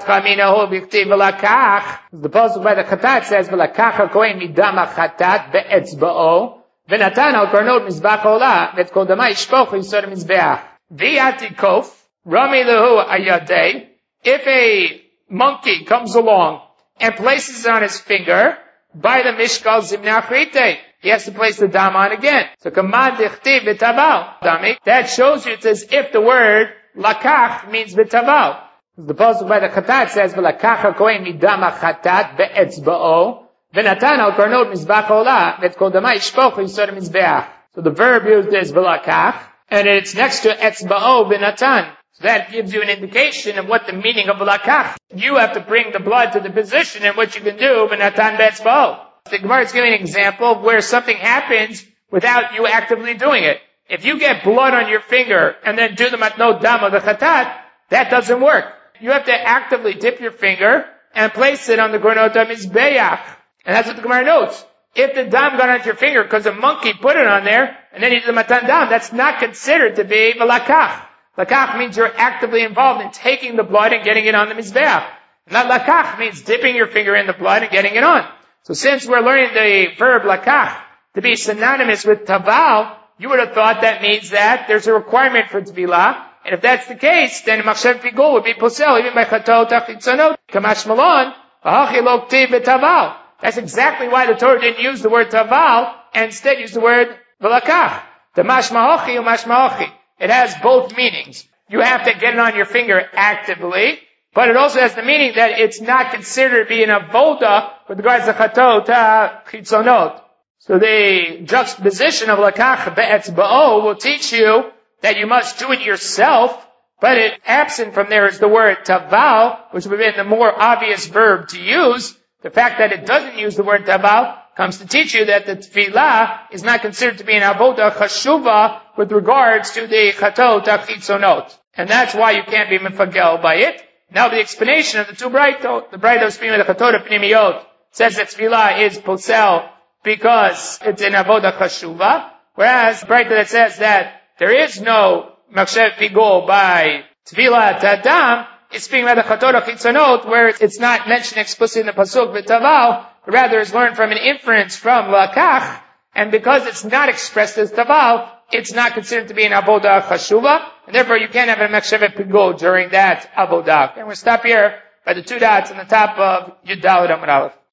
pasuk by the chatat says, "V'lakach hakohen midam hachatat be'etzba'o, v'natan al karnot mizbach olah, v'etkol dama yishpoch yisod mizbeach. V'yatikof, rami lehu ayadei." If a monkey comes along and places it on his finger, by the mishkal zimna achrite, he has to place the dam on again. So kamad dichtiv v'taval. That shows you it's as if the word lakach means v'taval. The pasuk by the chatat says, "V'lakach hakohen midam hachatat be'etzba'o, v'natan al karnot mizbach olah, v'etkol dama yishpoch yisod mizbeach." So the verb used is v'lakach, and it's next to etzba'o v'natan. So that gives you an indication of what the meaning of v'lakach. You have to bring the blood to the position in which you can do v'natan be'etzba'o. The Gemara is giving an example of where something happens without you actively doing it. If you get blood on your finger and then do the matnot dam of the chatat, that doesn't work. You have to actively dip your finger and place it on the gronot mizbeach. And that's what the Gemara notes. If the dam got on your finger because a monkey put it on there, and then you do the matan dam, that's not considered to be v'lakach. Lakach means you're actively involved in taking the blood and getting it on the mizbeach. Not lakach means dipping your finger in the blood and getting it on. So since we're learning the verb lakach to be synonymous with taval, you would have thought that means that there's a requirement for tevilah. And if that's the case, then machshav pigul would be posel, even by chatot hachitzonot, kamash malon, v'hachi lo ktiv v'taval. That's exactly why the Torah didn't use the word taval, and instead used the word v'lakach. The mashmahochi or mashmahochi. It has both meanings. You have to get it on your finger actively, but it also has the meaning that it's not considered to be an avoda with regards to chatot hachitzonot. So the juxtaposition of lakach be'etzba'o will teach you that you must do it yourself, but it, absent from there is the word taval, which would be the more obvious verb to use. The fact that it doesn't use the word taval comes to teach you that the tefillah is not considered to be an avodah chashuva with regards to the chatot hachitzonot. And that's why you can't be mefagel by it. Now the explanation of the two braitot, the braitot speaking of the chatot pnimiyot, says that tefillah is posel because it's an avodah chashuva, whereas the braitot that says that there is no machshav pigul by tefillah tadam, it's speaking about the chatot hachitzonot, where it's not mentioned explicitly in the pasuk v'taval, but rather is learned from an inference from lakach, and because it's not expressed as taval, it's not considered to be an avodah chashuva, and therefore you can't have a machshav pigul during that avodah. And we'll stop here by the two dots on the top of Yud Daled Amud Aleph.